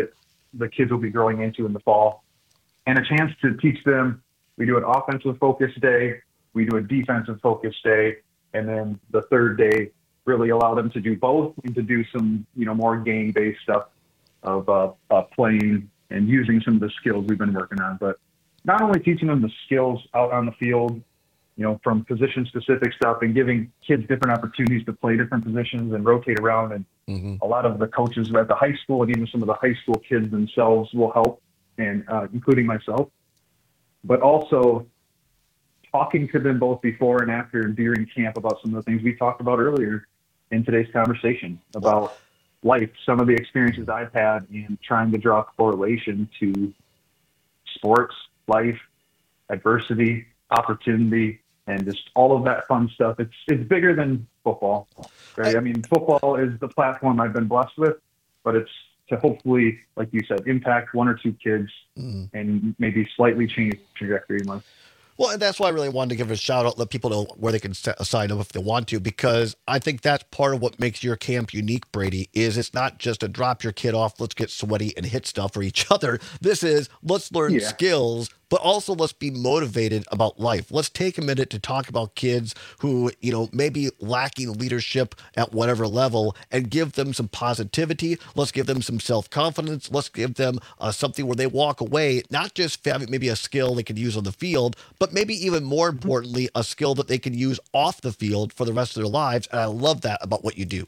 the kids will be growing into in the fall, and a chance to teach them. We do an offensive focus day, we do a defensive focus day, and then the third day really allow them to do both and to do some, you know, more game-based stuff of uh, uh, playing and using some of the skills we've been working on. But not only teaching them the skills out on the field, you know, from position-specific stuff and giving kids different opportunities to play different positions and rotate around. And mm-hmm. a lot of the coaches at the high school and even some of the high school kids themselves will help, and uh, including myself. But also talking to them both before and after and during camp about some of the things we talked about earlier in today's conversation about life, some of the experiences I've had, and trying to draw a correlation to sports, life, adversity, opportunity, and just all of that fun stuff. It's it's bigger than football, right? I mean, football is the platform I've been blessed with, but it's to hopefully, like you said, impact one or two kids mm. and maybe slightly change the trajectory in life. Well, and that's why I really wanted to give a shout out, let people know where they can sign up if they want to, because I think that's part of what makes your camp unique, Brady, is it's not just a drop your kid off, let's get sweaty and hit stuff for each other. This is let's learn yeah. skills, but also let's be motivated about life. Let's take a minute to talk about kids who, you know, may be lacking leadership at whatever level and give them some positivity. Let's give them some self-confidence. Let's give them uh, something where they walk away, not just having maybe a skill they can use on the field, but maybe even more importantly, a skill that they can use off the field for the rest of their lives. And I love that about what you do.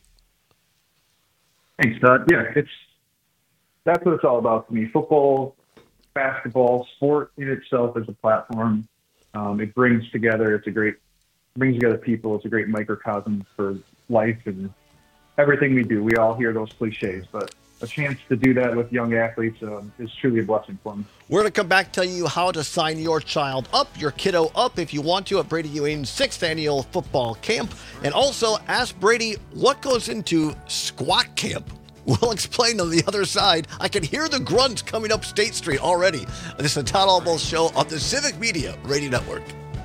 Thanks, Todd. Yeah, it's that's what it's all about to me. Football, basketball, sport in itself is a platform. Um, it brings together, it's a great, brings together people. It's a great microcosm for life and everything we do. We all hear those cliches, but a chance to do that with young athletes um, is truly a blessing for me. We're going to come back telling you how to sign your child up, your kiddo up, if you want to, at Brady Ewing's sixth annual football camp. And also ask Brady what goes into squat camp. We'll explain on the other side. I can hear the grunts coming up State Street already. This is the Todd Albaugh Show on the Civic Media Radio Network.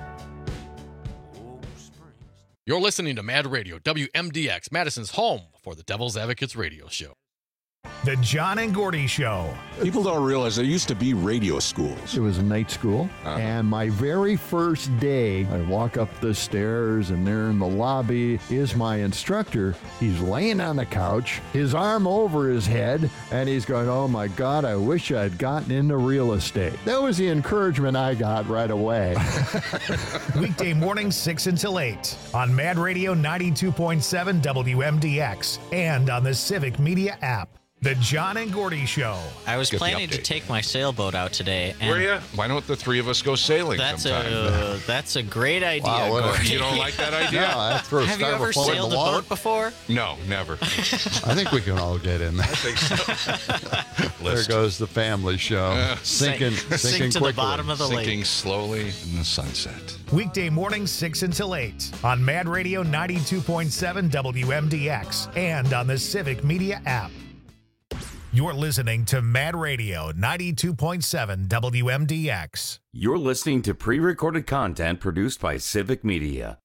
You're listening to Mad Radio, W M D X, Madison's home for the Devil's Advocates radio show. The John and Gordy Show. People don't realize there used to be radio schools. It was a night school, uh-huh. and my very first day, I walk up the stairs, and there in the lobby is my instructor. He's laying on the couch, his arm over his head, and he's going, oh my God, I wish I'd gotten into real estate. That was the encouragement I got right away. Weekday mornings, six until eight, on Mad Radio ninety-two point seven W M D X, and on the Civic Media app. The John and Gordy Show. I was Get planning to take my sailboat out today. And Were you? Why don't the three of us go sailing that's sometime? A, that's a great idea, wow, Gordy. You don't like that idea? No, that's for Have you ever sailed a boat before? No, never. I think we can all get in there. I think so. There goes the family show. Uh, sinking sink, sinking sink to quickly. the bottom of the sinking lake. Sinking slowly in the sunset. Weekday mornings, six until eight, on Mad Radio ninety-two point seven W M D X, and on the Civic Media app. You're listening to Mad Radio ninety-two point seven W M D X. You're listening to pre-recorded content produced by Civic Media.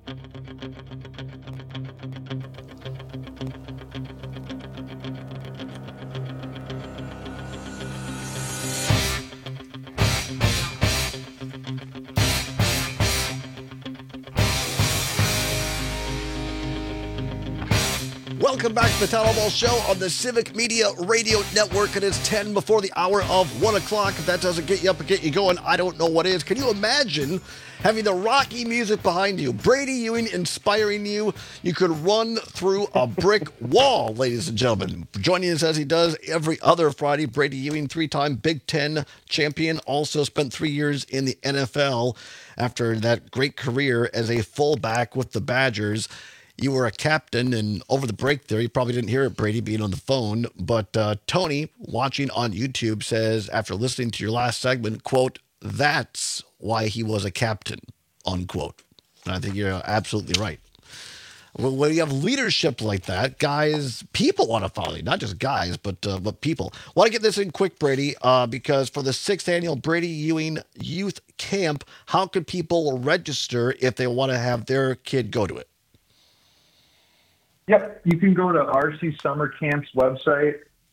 Welcome back to the Todd Albaugh Show on the Civic Media Radio Network. It is ten before the hour of one o'clock. If that doesn't get you up and get you going, I don't know what is. Can you imagine having the Rocky music behind you, Brady Ewing inspiring you? You could run through a brick wall, ladies and gentlemen. Joining us as he does every other Friday, Brady Ewing, three-time Big Ten champion, also spent three years in the N F L after that great career as a fullback with the Badgers. You were a captain, and over the break there, you probably didn't hear it, Brady, being on the phone, but uh, Tony, watching on YouTube, says, after listening to your last segment, quote, that's why he was a captain, unquote. And I think you're absolutely right. When you have leadership like that, guys, people want to follow you, not just guys, but uh, but people. I want to get this in quick, Brady, uh, because for the sixth annual Brady Ewing Youth Camp, how could people register if they want to have their kid go to it? Yep, you can go to R C Summer Camp's website,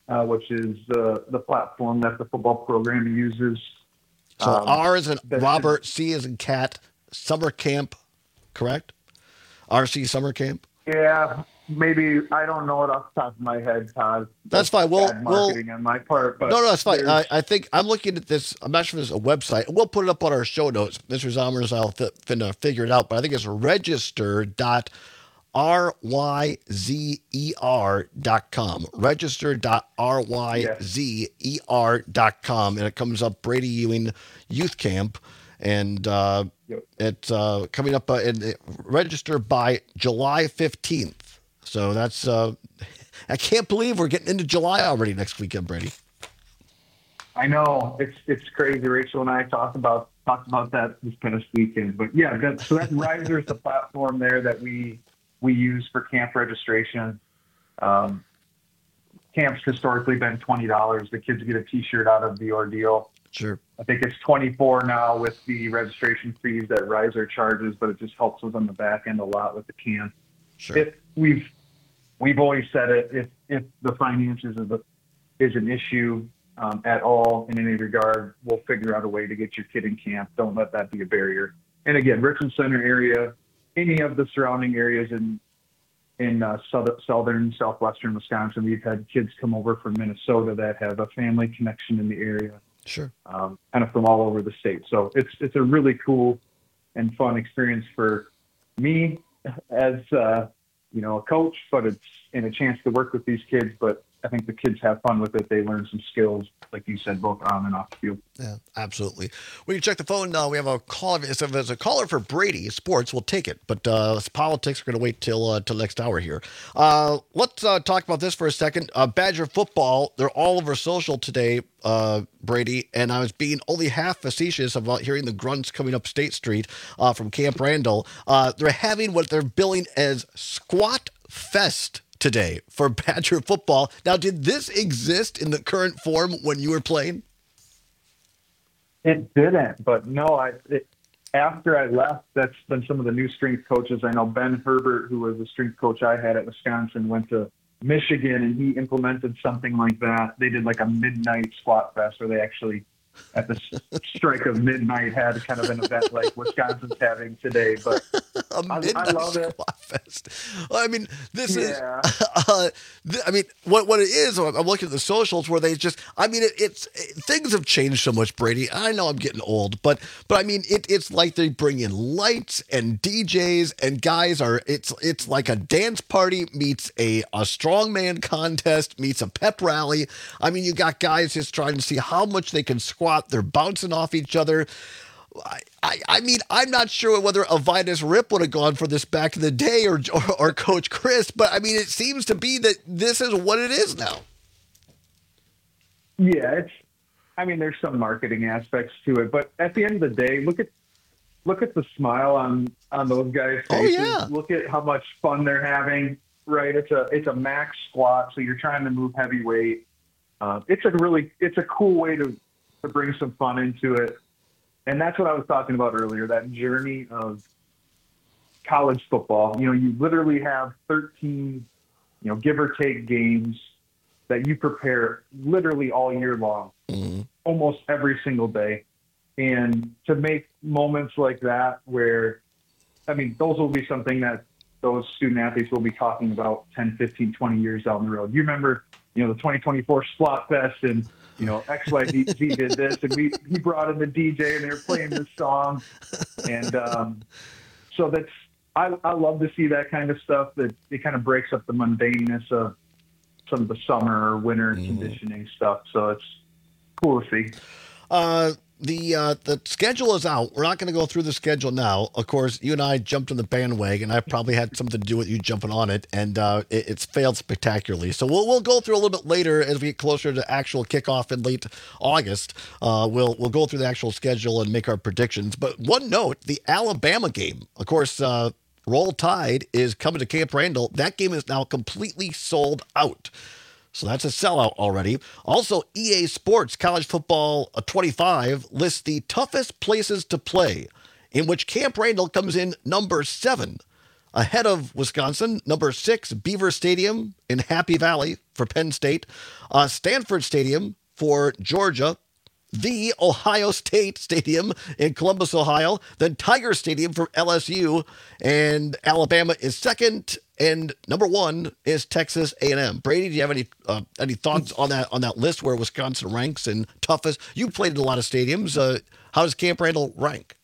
uh, which is the the platform that the football program uses. So Um, R is in that Robert, C is in Cat, summer camp, correct? R C summer camp. Yeah, maybe I don't know it off the top of my head, Todd. That's fine. We'll- bad marketing on my part, but no, no, that's fine. I, there's- I think I'm looking at this. I'm not sure if there's a website. We'll put it up on our show notes. Mister Zommers, I'll fi- finna figure it out. But I think it's register dot r y z e r dot com. register dot r y z e r dot com, and it comes up Brady Ewing Youth Camp, and uh, it's uh, coming up uh, in register by July fifteenth. So that's uh, I can't believe we're getting into July already next weekend, Brady. I know it's it's crazy. Rachel and I talked about talked about that this past weekend. But yeah, that, so that Riser is the platform there that we we use for camp registration. Um, camp's historically been twenty dollars. The kids get a T-shirt out of the ordeal. Sure. I think it's twenty-four now with the registration fees that Riser charges, but it just helps us on the back end a lot with the camp. Sure. If we've we've always said it, if if the finances is a, is an issue um, at all in any regard, we'll figure out a way to get your kid in camp. Don't let that be a barrier. And again, Richmond Center area, any of the surrounding areas in in uh, southern, southern, southwestern Wisconsin, we've had kids come over from Minnesota that have a family connection in the area. Sure. Um, kind of from all over the state. So it's it's a really cool and fun experience for me as uh, you know, a coach, but it's and a chance to work with these kids. But I think the kids have fun with it. They learn some skills, like you said, both on and off the field. Yeah, absolutely. We can check the phone now. We have a call. If there's a caller for Brady Sports, we'll take it. But uh, it's politics, we're going to wait till uh, till next hour here. Uh, let's uh, talk about this for a second. Uh, Badger football, they're all over social today, uh, Brady, and I was being only half facetious about hearing the grunts coming up State Street uh, from Camp Randall. Uh, they're having what they're billing as Squat Fest today for Badger football. Now, did this exist in the current form when you were playing? It didn't, but no, I, it, after I left, that's been some of the new strength coaches. I know Ben Herbert, who was the strength coach I had at Wisconsin, went to Michigan and he implemented something like that. They did like a midnight squat fest where they actually, at the strike of midnight, had kind of an event like Wisconsin's having today. But a I, midnight I love it. squat fest. I mean, this Yeah. is. Uh, th- I mean, what what it is? I'm looking at the socials where they just. I mean, it, it's it, things have changed so much, Brady. I know I'm getting old, but but I mean, it, it's like they bring in lights and D Js and guys are. It's it's like a dance party meets a a strongman contest meets a pep rally. I mean, you got guys just trying to see how much they can squat. They're bouncing off each other. I, I, I mean, I'm not sure whether Avitus Rip would have gone for this back in the day or, or or Coach Chris, but I mean, it seems to be that this is what it is now. Yeah, it's. I mean, there's some marketing aspects to it, but at the end of the day, look at look at the smile on on those guys' faces. Oh, yeah. Look at how much fun they're having. Right, it's a it's a max squat, so you're trying to move heavy weight. Uh, it's a really it's a cool way to to bring some fun into it, and that's what I was talking about earlier. That journey of college football. You know, you literally have thirteen, you know, give or take games that you prepare literally all year long, mm-hmm. almost every single day. And to make moments like that where, I mean, those will be something that those student athletes will be talking about ten, fifteen, twenty years down the road. You remember, you know, the twenty twenty-four Splat Fest and, you know, X Y Z did this and we, he brought in the D J and they were playing this song. And um, so that's, I, I love to see that kind of stuff, that it kind of breaks up the mundaneness of some of the summer or winter mm. conditioning stuff. So it's cool to see. Uh, the uh, the schedule is out. We're not going to go through the schedule now. Of course, you and I jumped on the bandwagon. I probably had something to do with you jumping on it, and uh, it, it's failed spectacularly. So we'll we'll go through a little bit later as we get closer to actual kickoff in late August. Uh, we'll we'll go through the actual schedule and make our predictions. But one note: the Alabama game, of course. Uh, Roll Tide is coming to Camp Randall. That game is now completely sold out. So that's a sellout already. Also, E A Sports College Football twenty-five lists the toughest places to play, in which Camp Randall comes in number seven, ahead of Wisconsin, number six, Beaver Stadium in Happy Valley, for Penn State, uh, Stanford Stadium for Georgia, the Ohio State Stadium in Columbus, Ohio, then Tiger Stadium for L S U, and Alabama is second, and number one is Texas A and M. Brady, do you have any uh, any thoughts on that on that list where Wisconsin ranks and toughest? You played in a lot of stadiums. Uh, how does Camp Randall rank?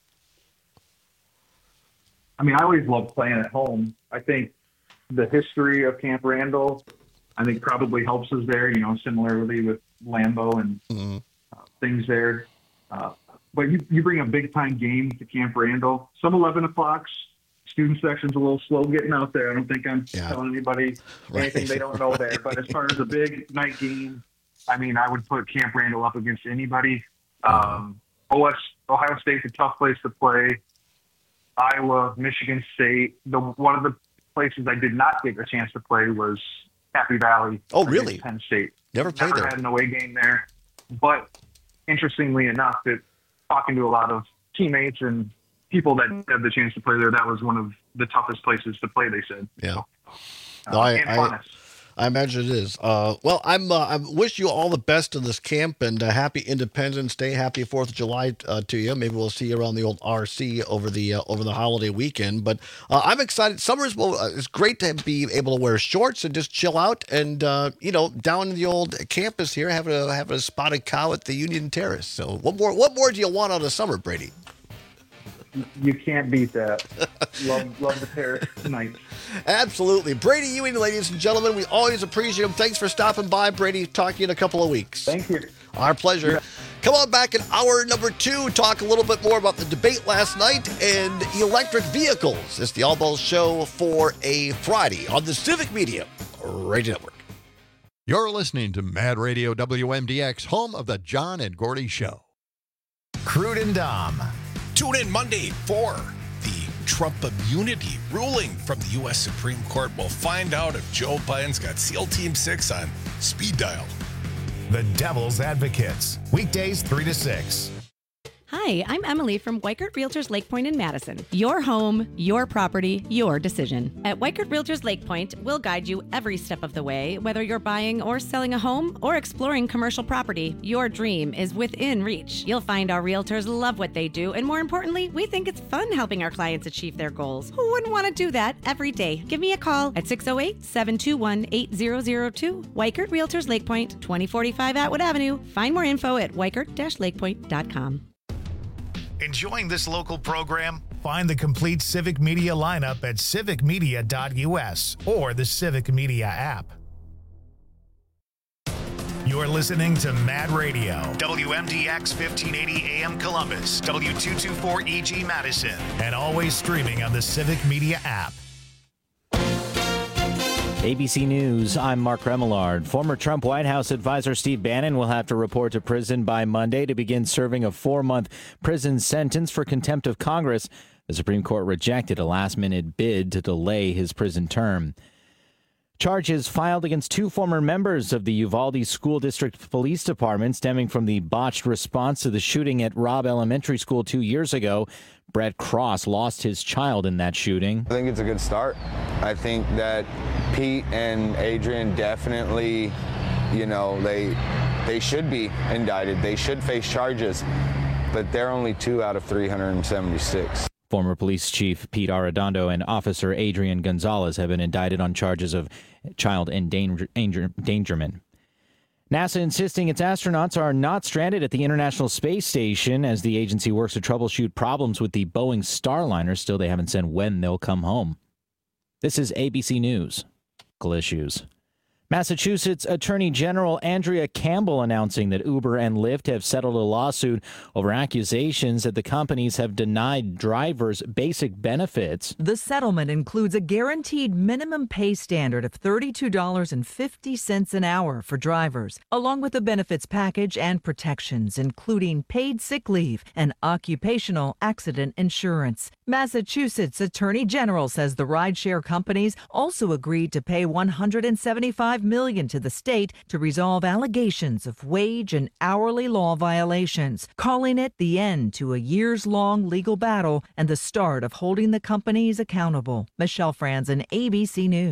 I mean, I always love playing at home. I think the history of Camp Randall, I think, probably helps us there. You know, similarly with Lambeau and. Mm-hmm. Things there. Uh, but you, you bring a big-time game to Camp Randall. Some eleven o'clocks, student section's a little slow getting out there. I don't think I'm yeah. telling anybody right. anything they don't know there. But as far as a big night game, I mean, I would put Camp Randall up against anybody. Um, O S, Ohio State's a tough place to play. Iowa, Michigan State. The One of the places I did not get a chance to play was Happy Valley. Oh, really? Penn State. Never played Never there. had an away game there. But interestingly enough, that talking to a lot of teammates and people that had the chance to play there, that was one of the toughest places to play, they said. Yeah. So, no, uh, I, and I, funnest. I imagine it is. Uh, well, I'm. Uh, I wish you all the best in this camp, and uh, happy Independence Day, happy Fourth of July uh, to you. Maybe we'll see you around the old R C over the uh, over the holiday weekend. But uh, I'm excited. Summer's well, uh, it's great to be able to wear shorts and just chill out, and uh, you know, down in the old campus here, having a having a spotted cow at the Union Terrace. So, what more? What more do you want out of summer, Brady? You can't beat that. love, love the terrace tonight. Absolutely. Brady Ewing, ladies and gentlemen, we always appreciate him. Thanks for stopping by, Brady. Talk to you in a couple of weeks. Thank you. Our pleasure. Yeah. Come on back in hour number two. Talk a little bit more about the debate last night and electric vehicles. It's the All Balls Show for a Friday on the Civic Media Radio Network. You're listening to Mad Radio W M D X, home of the John and Gordy Show. Crude and Dom. Tune in Monday for the Trump immunity ruling from the U S Supreme Court. We'll find out if Joe Biden's got SEAL Team six on speed dial. The Devil's Advocates. Weekdays three to six. Hi, I'm Emily from Weichert Realtors Lake Point in Madison. Your home, your property, your decision. At Weichert Realtors Lake Point, we'll guide you every step of the way, whether you're buying or selling a home or exploring commercial property. Your dream is within reach. You'll find our realtors love what they do, and more importantly, we think it's fun helping our clients achieve their goals. Who wouldn't want to do that every day? Give me a call at six oh eight, seven two one, eight zero zero two. Weichert Realtors Lake Point, twenty forty-five Atwood Avenue. Find more info at weichert dash lakepoint dot com. Enjoying this local program? Find the complete Civic Media lineup at civic media dot U S or the Civic Media app. You're listening to Mad Radio, W M D X fifteen eighty A M Columbus, W two twenty-four E G Madison, and always streaming on the Civic Media app. A B C News, I'm Mark Remillard. Former Trump White House advisor Steve Bannon will have to report to prison by Monday to begin serving a four-month prison sentence for contempt of Congress. The Supreme Court rejected a last-minute bid to delay his prison term. Charges filed against two former members of the Uvalde School District Police Department stemming from the botched response to the shooting at Robb Elementary School two years ago. Brett Cross lost his child in that shooting. I think it's a good start. I think that Pete and Adrian definitely, you know, they they should be indicted. They should face charges, but they're only two out of three hundred seventy-six. Former police chief Pete Arredondo and officer Adrian Gonzalez have been indicted on charges of child endanger- endangerment. NASA insisting its astronauts are not stranded at the International Space Station as the agency works to troubleshoot problems with the Boeing Starliner. Still, they haven't said when they'll come home. This is A B C News. Local issues. Massachusetts Attorney General Andrea Campbell announcing that Uber and Lyft have settled a lawsuit over accusations that the companies have denied drivers basic benefits. The settlement includes a guaranteed minimum pay standard of thirty-two dollars and fifty cents an hour for drivers, along with a benefits package and protections, including paid sick leave and occupational accident insurance. Massachusetts Attorney General says the rideshare companies also agreed to pay one hundred seventy-five million dollars to the state to resolve allegations of wage and hourly law violations, calling it the end to a years-long legal battle and the start of holding the companies accountable. Michelle Franzen, A B C News.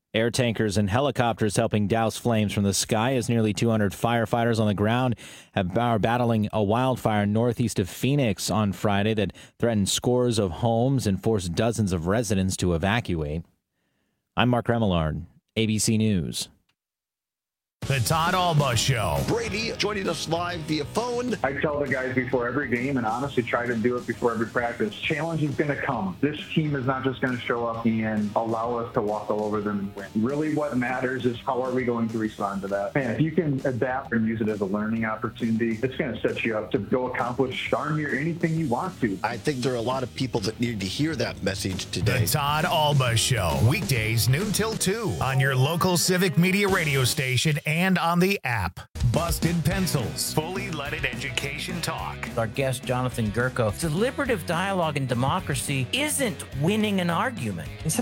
Air tankers and helicopters helping douse flames from the sky as nearly two hundred firefighters on the ground have, are battling a wildfire northeast of Phoenix on Friday that threatened scores of homes and forced dozens of residents to evacuate. I'm Mark Remillard, A B C News. The Todd Alba Show. Brady joining us live via phone. I tell the guys before every game, and honestly try to do it before every practice, challenge is going to come. This team is not just going to show up and allow us to walk all over them and win. Really what matters is how are we going to respond to that. Man, if you can adapt and use it as a learning opportunity, it's going to set you up to go accomplish darn near anything you want to. I think there are a lot of people that need to hear that message today. The Todd Alba Show. Weekdays noon till two on your local Civic Media radio station and on the app. Busted Pencils. Fully leaded education talk. Our guest, Jonathan Gurko. Deliberative dialogue and democracy isn't winning an argument.